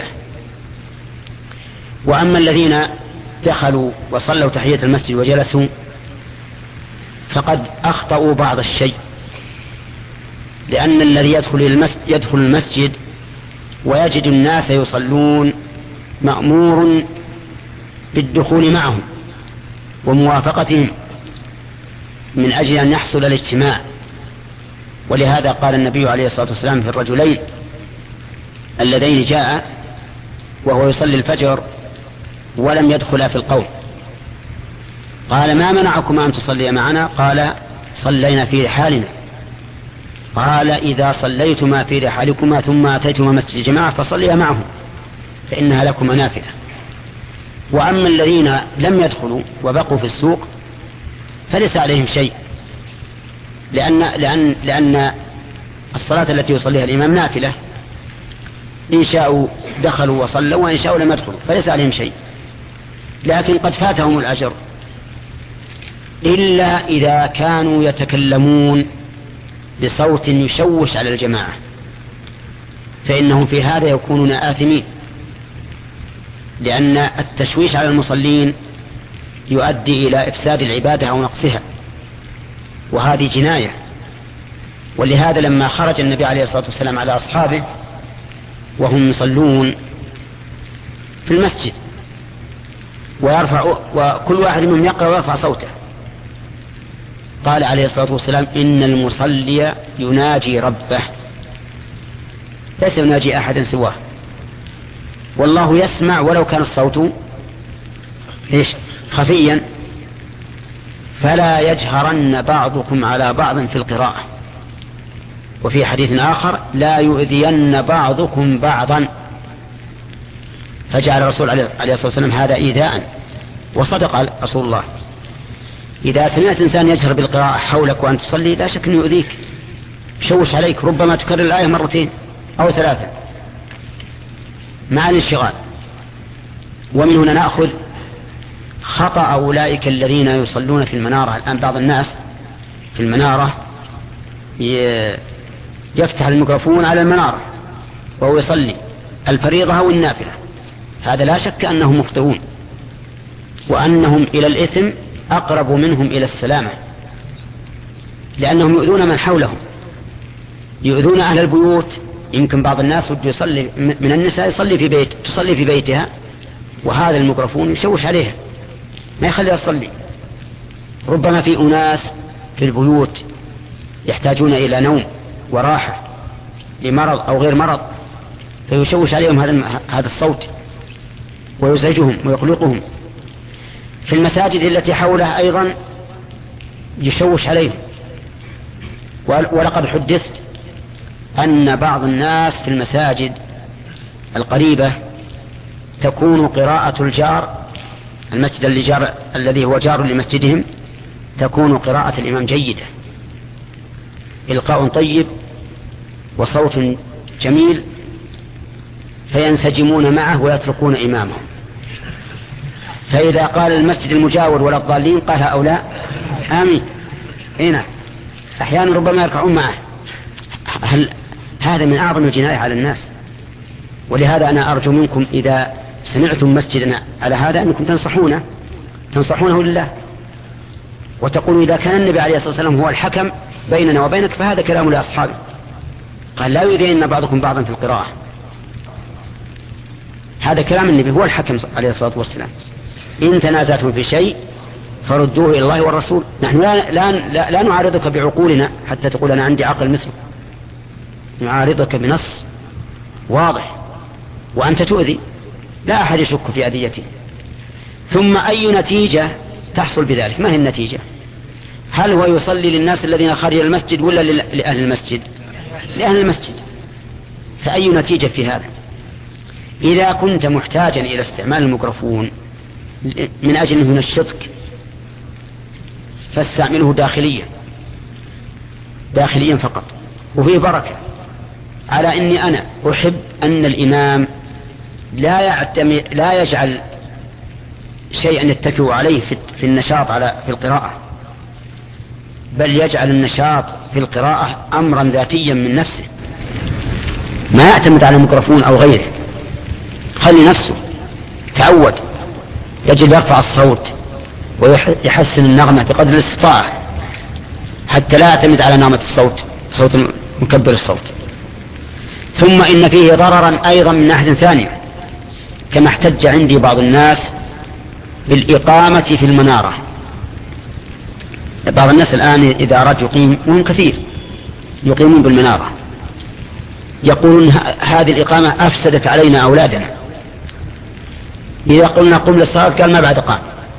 S1: وأما الذين دخلوا وصلوا تحية المسجد وجلسوا فقد أخطأوا بعض الشيء، لأن الذي يدخل المسجد ويجد الناس يصلون مأمور بالدخول معهم وموافقتهم من أجل أن يحصل الاجتماع. ولهذا قال النبي عليه الصلاة والسلام في الرجلين اللذين جاء وهو يصلي الفجر ولم يدخلا في القوم، قال: ما منعكما أن تصليا معنا؟ قال: صلينا في رحالنا. قال: إذا صليتما في رحالكما ثم أتيتما مسجد الجماعة فصليا معهم فإنها لكما نافلة. وأما الذين لم يدخلوا وبقوا في السوق فليس عليهم شيء، لأن الصلاة التي يصليها الإمام نافلة، إن شاءوا دخلوا وصلوا وإن شاءوا لم يدخلوا، فليس عليهم شيء، لكن قد فاتهم الأجر إلا إذا كانوا يتكلمون بصوت يشوش على الجماعة، فإنهم في هذا يكونون آثمين، لأن التشويش على المصلين يؤدي إلى إفساد العبادة أو نقصها، وهذه جناية. ولهذا لما خرج النبي عليه الصلاة والسلام على أصحابه وهم يصلون في المسجد وكل واحد منهم يقرأ ويرفع صوته، قال عليه الصلاة والسلام: إن المصلي يناجي ربه، ليس يناجي أحدا سواه، والله يسمع ولو كان الصوت خفيا، فلا يجهرن بعضكم على بعض في القراءة. وفي حديث آخر: لا يؤذين بعضكم بعضا. فجعل الرسول عليه الصلاة والسلام هذا إيذاء، وصدق رسول الله. إذا سمعت إنسان يجهر بالقراءة حولك وأنت تصلي لا شك أنه يؤذيك، يشوش عليك، ربما تكرر الآية 2 أو 3 مع الانشغال. ومن هنا نأخذ خطأ أولئك الذين يصلون في المنارة. الآن بعض الناس في المنارة يفتح الميكروفون على المنارة وهو يصلي الفريضة أو النافلة، هذا لا شك أنهم مخطئون، وأنهم إلى الإثم أقرب منهم إلى السلامة، لأنهم يؤذون من حولهم، يؤذون أهل البيوت. يمكن بعض الناس وده يصلي من النساء تصلي في بيتها، وهذا الميكروفون يشوش عليها ما يخليها تصلي. ربما في أناس في البيوت يحتاجون إلى نوم وراحة لمرض أو غير مرض، فيشوش عليهم هذا الصوت ويزعجهم ويقلقهم. في المساجد التي حولها أيضا يشوش عليهم. ولقد حدثت أن بعض الناس في المساجد القريبة تكون قراءة المسجد الذي هو جار لمسجدهم، تكون قراءة الإمام جيدة، إلقاء طيب وصوت جميل، فينسجمون معه ويتركون إمامهم. فإذا قال المسجد المجاور ولا الضالين قال هؤلاء آمين. هنا أحيانا ربما يركعون معه. هذا من أعظم الجناية على الناس. ولهذا أنا أرجو منكم إذا سمعتم مسجدنا على هذا أنكم تنصحونه لله، وتقولوا إذا كان النبي عليه الصلاة والسلام هو الحكم بيننا وبينك فهذا كلام لأصحابه، قال لا يؤذين بعضكم بعضا في القراءة. هذا كلام النبي هو الحكم عليه الصلاة والسلام. إن تنازعتم في شيء فردوه إلى الله والرسول. نحن لا نعارضك بعقولنا حتى تقول أنا عندي عقل مثلك، نعارضك بنص واضح وأنت تؤذي، لا أحد يشك في أذيته. ثم أي نتيجة تحصل بذلك؟ ما هي النتيجة؟ هل هو يصلي للناس الذين خارج المسجد ولا لأهل المسجد؟ لأهل المسجد. فأي نتيجة في هذا؟ إذا كنت محتاجا إلى استعمال الميكروفون من أجل أنه ينشطك فاستعمله داخليا فقط، وفيه بركة. على إني أنا أحب أن الإمام لا يجعل شيئا يتكئ عليه في النشاط في القراءة، بل يجعل النشاط في القراءة أمرا ذاتيا من نفسه، ما يعتمد على ميكروفون أو غيره. خلي نفسه تعود، يجب يرفع الصوت ويحسن النغمة بقدر الاستطاعة حتى لا يعتمد على نغمة صوت مكبر الصوت. ثم إن فيه ضررا أيضا من ناحية ثانية، كما احتج عندي بعض الناس بالإقامة في المنارة. بعض الناس الآن إذا أراد يقيم، وهم كثير يقيمون بالمنارة، يقولون هذه الإقامة أفسدت علينا أولادنا. إذا قلنا قم للصلاة قال ما بعد قام،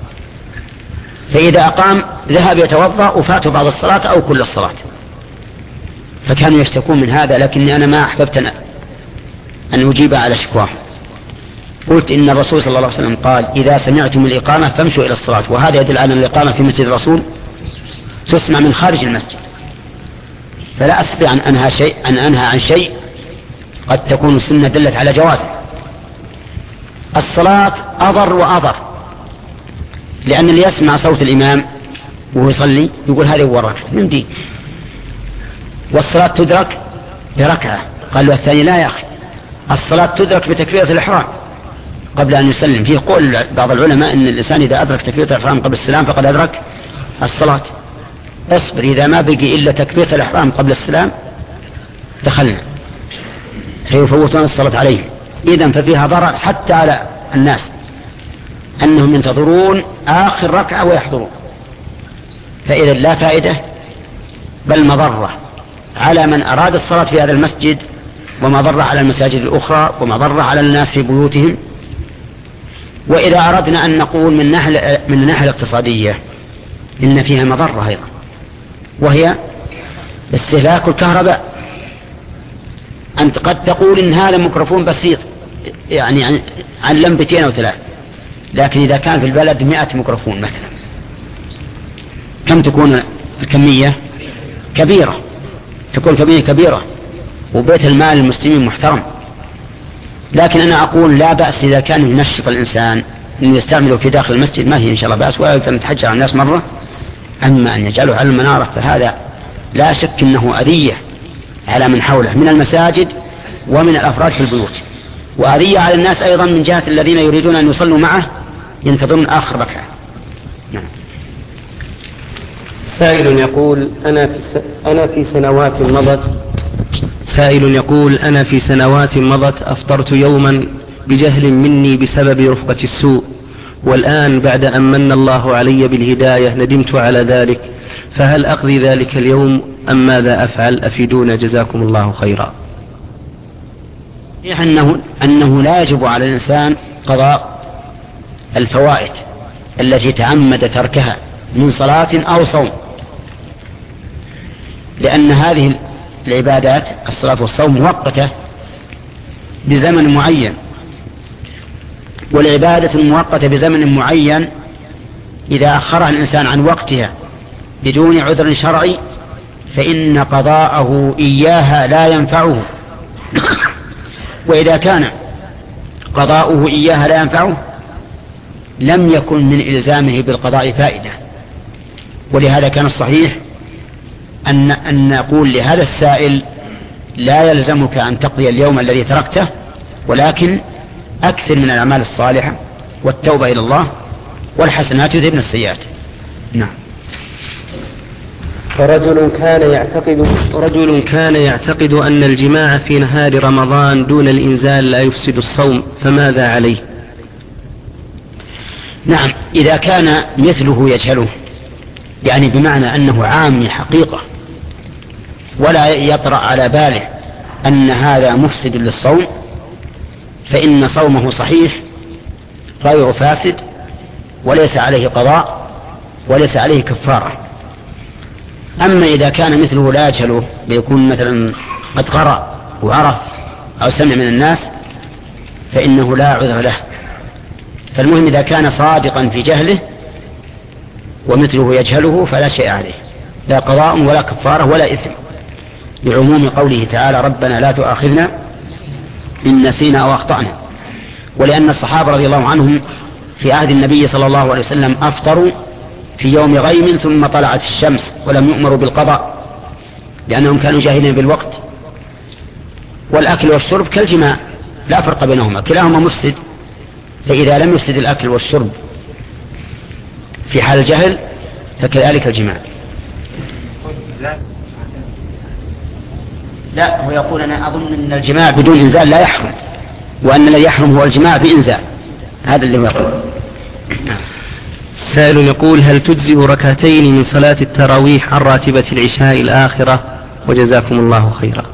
S1: فإذا أقام ذهب يتوضأ وفاته بعض الصلاة أو كل الصلاة. فكانوا يشتكون من هذا، لكني أنا ما أحببت أن أجيب على شكواهم. قلت إن الرسول صلى الله عليه وسلم قال إذا سمعتم الإقامة فامشوا إلى الصلاة، وهذا يدل على أن الإقامة في مسجد الرسول تسمع من خارج المسجد، فلا أستطيع أن أنهى عن شيء قد تكون السنة دلت على جوازه. الصلاة أضر وأضر، لأن اللي يسمع صوت الإمام وهو يصلي يقول هذا هو الركعة من دين، والصلاة تدرك بركعة. قال له الثاني لا يا أخي، الصلاة تدرك بتكبيرة الإحرام قبل أن يسلم. فيه قول بعض العلماء أن الإنسان إذا أدرك تكبيرة الإحرام قبل السلام فقد أدرك الصلاة. اصبر، إذا ما بقي إلا تكبيرة الإحرام قبل السلام دخلنا، فيفوتون الصلاة عليه. إذن ففيها ضرر حتى على الناس أنهم ينتظرون آخر ركعة ويحضرون، فإذا لا فائدة بل مضرة على من أراد الصلاة في هذا المسجد، ومضرة على المساجد الأخرى، ومضرة على الناس في بيوتهم. وإذا أردنا أن نقول من الناحية الاقتصادية إن فيها مضرة أيضا، وهي استهلاك الكهرباء. أنت قد تقول إن هذا ميكروفون بسيط يعني عن لمبتين أو 3، لكن إذا كان في البلد 100 ميكروفون مثلا كم تكون الكمية؟ كبيرة، تكون كمية كبيرة، وبيت المال المسلمين محترم. لكن أنا أقول لا بأس إذا كان ينشط الإنسان أن يستعمله في داخل المسجد ما هي إن شاء الله بأس، ولا يتحجر على الناس مرة. أما أن يجعله على المنارة فهذا لا شك أنه أذية على من حوله من المساجد ومن الأفراد في البيوت، وأذية على الناس أيضا من جهة الذين يريدون أن يصلوا معه ينتظرون آخر ركعة. نعم.
S2: سائل يقول أنا في سنوات مضت أفطرت يوما بجهل مني بسبب رفقة السوء، والآن بعد أن من الله علي بالهداية ندمت على ذلك، فهل أقضي ذلك اليوم أم ماذا أفعل؟ أفيدونا جزاكم الله خيرا.
S1: أنه لا يجب على الإنسان قضاء الفوائد التي تعمد تركها من صلاة أو صوم، لأن هذه العبادات الصلاة والصوم مؤقتة بزمن معين، والعبادة المؤقتة بزمن معين إذا أخرها الإنسان عن وقتها بدون عذر شرعي فإن قضاءه إياها لا ينفعه. وإذا كان قضاؤه إياها لا ينفعه لم يكن من إلزامه بالقضاء فائدة. ولهذا كان الصحيح أن نقول لهذا السائل لا يلزمك أن تقضي اليوم الذي تركته، ولكن أكثر من الأعمال الصالحة والتوبة إلى الله، والحسنات يذهبن السيئات. نعم.
S2: رجل كان يعتقد أن الجماع في نهار رمضان دون الإنزال لا يفسد الصوم، فماذا عليه؟
S1: نعم، إذا كان مثله يجهله، يعني بمعنى أنه عامي حقيقة ولا يطرأ على باله أن هذا مفسد للصوم، فإن صومه صحيح غير فاسد وليس عليه قضاء وليس عليه كفارة. أما إذا كان مثله لا يجهله، بيكون مثلا قد قرأ وعرف أو سمع من الناس، فإنه لا عذر له. فالمهم إذا كان صادقا في جهله ومثله يجهله فلا شيء عليه، لا قضاء ولا كفارة ولا إثم، لعموم قوله تعالى ربنا لا تؤاخذنا إن نسينا أو أخطأنا. ولأن الصحابة رضي الله عنهم في عهد النبي صلى الله عليه وسلم أفطروا في يوم غيم ثم طلعت الشمس ولم يؤمروا بالقضاء، لأنهم كانوا جاهلين بالوقت. والأكل والشرب كالجماع لا فرق بينهما، كلاهما مفسد، فإذا لم يفسد الأكل والشرب في حال الجهل فكذلك الجماع. لا، هو يقول أنا أظن أن الجماع بدون إنزال لا يحرم، وأن الذي يحرم هو الجماع بإنزال، هذا اللي هو يقول.
S2: سائل يقول هل تجزئ ركعتين من صلاة التراويح عن راتبة العشاء الآخرة؟ وجزاكم الله خيرا.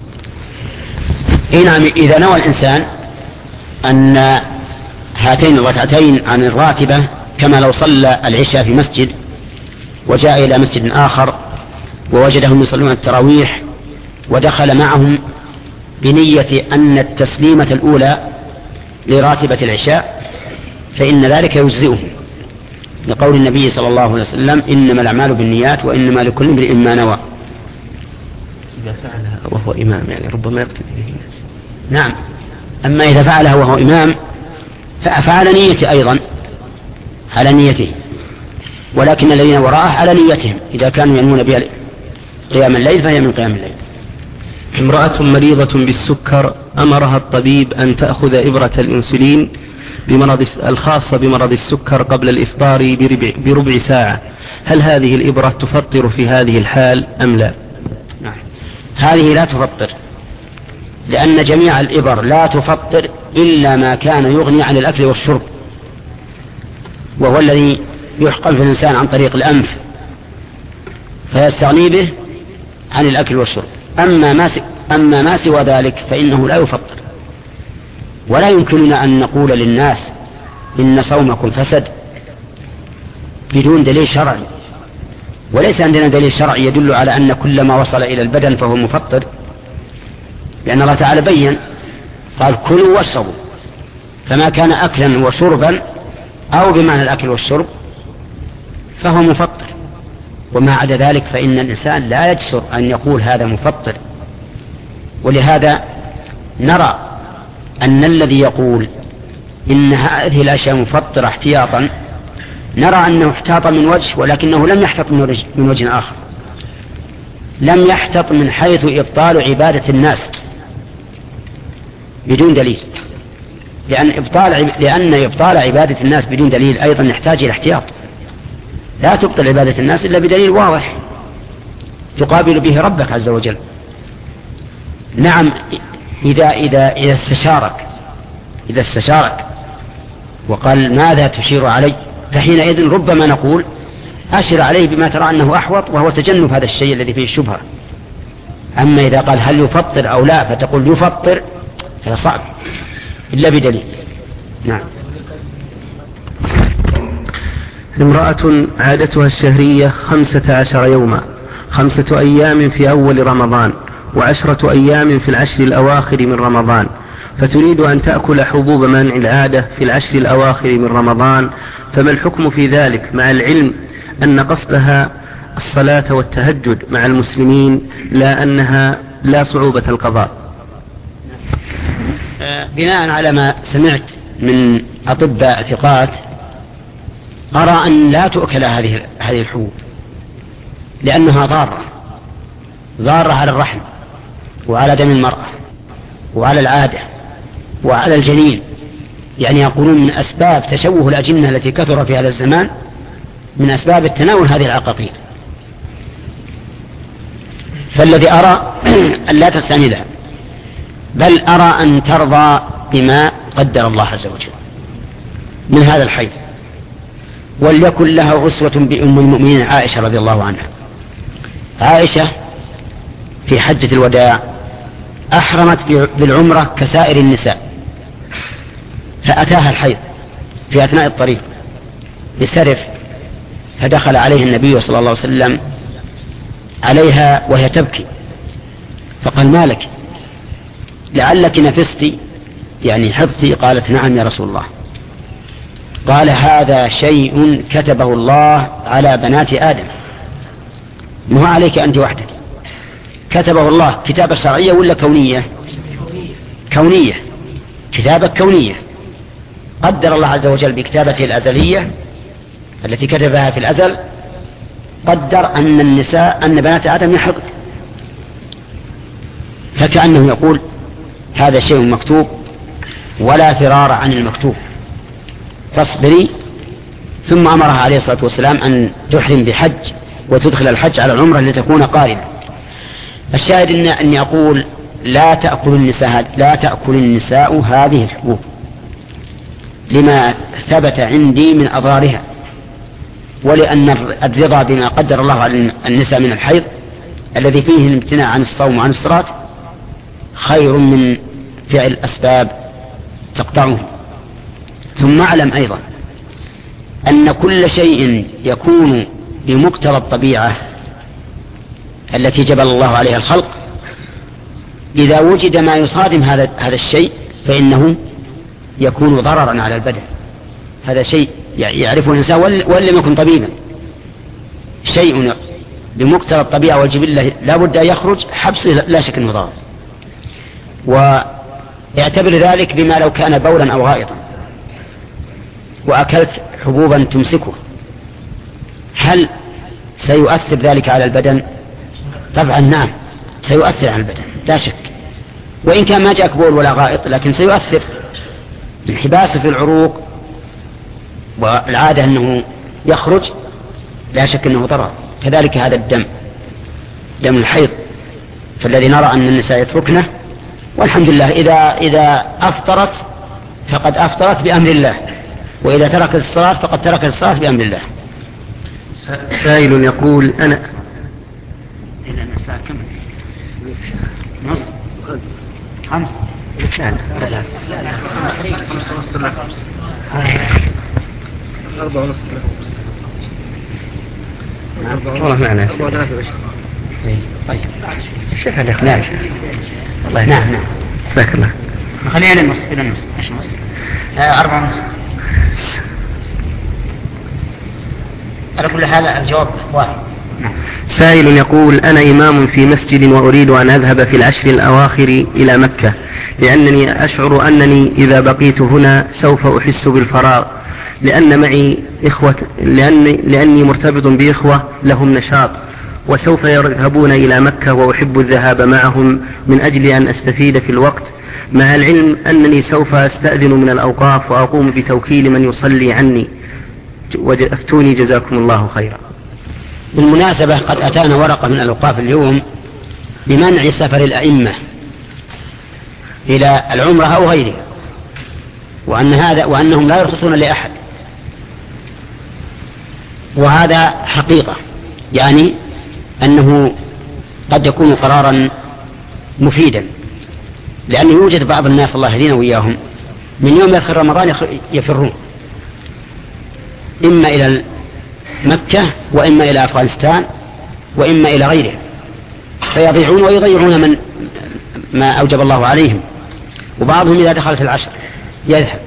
S1: نعم، إذا نوى الإنسان أن هاتين الركعتين عن الراتبة كما لو صلى العشاء في مسجد وجاء إلى مسجد آخر ووجدهم يصلون التراويح ودخل معهم بنية أن التسليمة الأولى لراتبة العشاء فإن ذلك يجزئه، لقول النبي صلى الله عليه وسلم إنما الأعمال بالنيات وإنما لكل امرئ ما نوى.
S2: إذا فعلها وهو إمام يعني ربما يقتدي به الناس.
S1: نعم، أما إذا فعلها وهو إمام فعلى نيته أيضا، على نيته، ولكن الذين وراءه على نيتهم إذا كانوا ينمون بها قيام الليل فهي من قيام الليل.
S2: امرأة مريضة بالسكر أمرها الطبيب أن تأخذ إبرة الإنسولين الخاصة بمرض السكر قبل الإفطار بربع ساعة، هل هذه الإبرة تفطر في هذه الحال أم لا؟
S1: نعم، هذه لا تفطر، لأن جميع الإبر لا تفطر إلا ما كان يغني عن الأكل والشرب، وهو الذي يحقن في الإنسان عن طريق الأنف فيستغني به عن الأكل والشرب. أما ما سوى ذلك فإنه لا يفطر. ولا يمكننا أن نقول للناس إن صومكم فسد بدون دليل شرعي، وليس عندنا دليل شرعي يدل على أن كل ما وصل إلى البدن فهو مفطر، لأن الله تعالى بيّن قال كلوا واشربوا، فما كان أكلا وشربا أو بمعنى الأكل والشرب فهو مفطر، وما عدا ذلك فإن الإنسان لا يجسر أن يقول هذا مفطر. ولهذا نرى أن الذي يقول إن هذه الأشياء مفطرة احتياطا، نرى أنه احتاط من وجه ولكنه لم يحتط من وجه آخر. لم يحتط من حيث إبطال عبادة الناس بدون دليل، لأن إبطال عبادة الناس بدون دليل أيضا يحتاج إلى احتياط. لا تبطل عبادة الناس إلا بدليل واضح تقابل به ربك عز وجل. نعم، إذا استشارك وقال ماذا تشير علي، فحينئذ ربما نقول أشر عليه بما ترى أنه أحوط، وهو تجنب هذا الشيء الذي فيه الشبهة. أما إذا قال هل يفطر أو لا فتقول يفطر، هذا صعب إلا بدليل. نعم.
S2: امرأة عادتها الشهرية 15 يوما، 5 أيام في أول رمضان و10 أيام في العشر الأواخر من رمضان، فتريد أن تأكل حبوب منع العادة في العشر الأواخر من رمضان، فما الحكم في ذلك مع العلم أن قصدها الصلاة والتهجد مع المسلمين لا أنها لا صعوبة القضاء؟
S1: بناء على ما سمعت من أطباء ثقات أرى أن لا تؤكل هذه الحبوب، لأنها ضارة على الرحم وعلى دم المرأة وعلى العادة وعلى الجنين. يعني يقولون من أسباب تشوه الأجنة التي كثر في هذا الزمان من أسباب التناول هذه العقاقير. فالذي أرى أن لا تستعملها، بل أرى أن ترضى بما قدر الله عز وجل من هذا الحيض، وليكن لها أسوة بأم المؤمنين عائشة رضي الله عنها. عائشة في حجة الوداع أحرمت بالعمرة كسائر النساء، فأتاها الحيض في أثناء الطريق بسرف، فدخل عليه النبي صلى الله عليه وسلم عليها وهي تبكي، فقال ما لك؟ لعلك نفستي، يعني حفظتي؟ قالت نعم يا رسول الله. قال هذا شيء كتبه الله على بنات آدم، مو عليك أنت وحدك، كتبه الله. كتابة شرعية ولا كونية؟ كونية، كتابة كونية. قدر الله عز وجل بكتابته الأزلية التي كتبها في الأزل، قدر أن بنات آدم يحضن، فكأنه يقول هذا شيء مكتوب ولا فرار عن المكتوب، فاصبري. ثم أمرها عليه الصلاة والسلام أن تحرم بحج وتدخل الحج على العمرة لتكون قارنة. الشاهد أني أقول لا تأكل النساء هذه الحبوب لما ثبت عندي من أضرارها، ولأن الرضا بما قدر الله على النساء من الحيض الذي فيه الامتناع عن الصوم وعن الصلاة خير من فعل أسباب تقطعه. ثم أعلم أيضا أن كل شيء يكون بمقتضى الطبيعة التي جبل الله عليها الخلق، إذا وجد ما يصادم هذا الشيء فإنه يكون ضررا على البدن. هذا شيء يعرفه الإنسان وإن لم يكن طبيبا. شيء بمقتضى الطبيعة والجبلة لا بد أن يخرج، حبس لا شك أنه ضرر. ويعتبر ذلك بما لو كان بولا أو غائطا وأكلت حبوبا تمسكه، هل سيؤثر ذلك على البدن؟ طبعا نعم سيؤثر على البدن لا شك، وإن كان ما جاءك بول ولا غائط لكن سيؤثر. انحباسه في العروق والعادة أنه يخرج لا شك أنه ضرر. كذلك هذا الدم، دم الحيض، فالذي نرى أن النساء يتركنه، والحمد لله إذا أفطرت فقد أفطرت بأمر الله، وإذا تركت الصلاة فقد تركت الصلاة بأمر الله.
S2: سائل يقول أنا
S1: إذا النساء كم؟ نص 5 لا
S2: 4:30. والله معنا.
S1: طيب
S2: الشيخ هذا نعم
S1: والله نعم
S2: جزاك الله.
S1: خلينا إلى النص 4:30. على كل حال الجواب واحد.
S2: سائل يقول: أنا إمام في مسجد وأريد أن أذهب في العشر الأواخر إلى مكة، لأنني أشعر أنني إذا بقيت هنا سوف أحس بالفراغ، لأن معي إخوة، لأني مرتبط بإخوة لهم نشاط وسوف يذهبون إلى مكة، وأحب الذهاب معهم من أجل أن أستفيد في الوقت، مع العلم أنني سوف أستأذن من الأوقاف وأقوم بتوكيل من يصلي عني، أفتوني جزاكم الله خيرا.
S1: بالمناسبة قد أتانا ورقة من الأوقاف اليوم بمنع سفر الأئمة إلى العمرة أو غيرها، وأنهم لا يرخصون لأحد، وهذا حقيقة، يعني أنه قد يكون قرارا مفيدا، لأنه يوجد بعض الناس الله يهدينا وإياهم من يوم يدخل رمضان يفرون إما إلى مكة وإما إلى أفغانستان وإما إلى غيره، فيضيعون ويضيعون من ما أوجب الله عليهم، وبعضهم إذا دخلت العشر يذهب.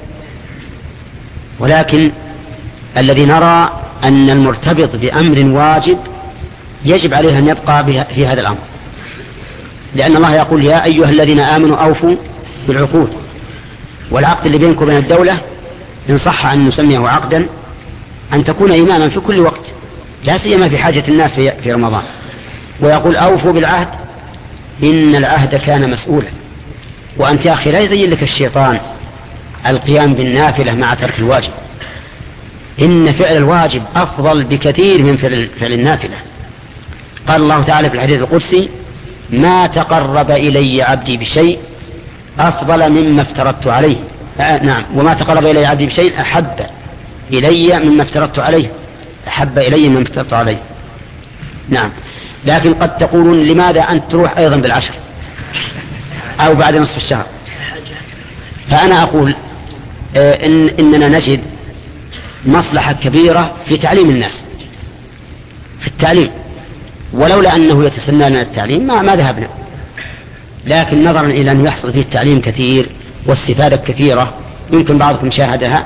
S1: ولكن الذي نرى أن المرتبط بأمر واجب يجب عليه أن يبقى في هذا الأمر، لأن الله يقول: يا أيها الذين آمنوا أوفوا بالعقود، والعقد اللي بينكم وبين الدولة إن صح أن نسميه عقدا أن تكون إماما في كل وقت، لا سيما في حاجة الناس في رمضان. ويقول: أوفوا بالعهد إن العهد كان مسؤولا. وأنت يا أخي لا يزين لك الشيطان القيام بالنافلة مع ترك الواجب، إن فعل الواجب أفضل بكثير من فعل النافلة. قال الله تعالى في الحديث القدسي: ما تقرب إلي عبدي بشيء أفضل مما افترضت عليه. نعم، وما تقرب إلي عبدي بشيء أحب إلي مما افترضت عليه، أحب إلي مما افترضت عليه. نعم، لكن قد تقولون: لماذا أنت تروح أيضا بالعشر أو بعد نصف الشهر؟ فأنا أقول إننا نجد مصلحة كبيرة في تعليم الناس، في التعليم، ولولا أنه يتسنى لنا التعليم ما ذهبنا، لكن نظرا إلى أن يحصل فيه التعليم كثير واستفادة كثيرة يمكن بعضكم شاهدها،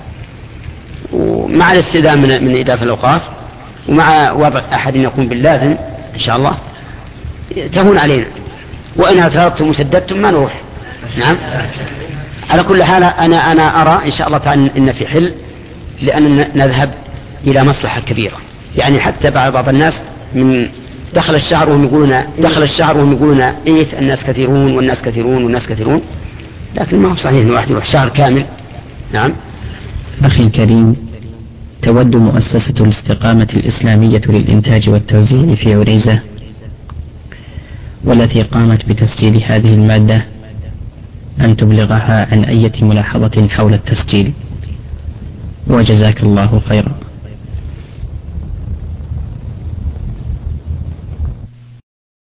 S1: ومع الاستئذان من إدافة الأوقاف ومع وضع أحد يقوم باللازم إن شاء الله تهون علينا، وإن اعترضتم وسددتم ما نروح. نعم، على كل حال أنا أرى إن شاء الله تعالى إن في حل، لأن نذهب إلى مصلحة كبيرة. يعني حتى بعض الناس من دخل الشهر وهم يقولون إيه الناس كثيرون والناس كثيرون والناس كثيرون، لكن ما هو صحيح إن واحد يروح شهر كامل. نعم.
S3: أخي الكريم، تود مؤسسة الاستقامة الإسلامية للإنتاج والتوزيع في عريزة، والتي قامت بتسجيل هذه المادة، أن تبلغها عن أي ملاحظة حول التسجيل، وجزاك الله خيرا.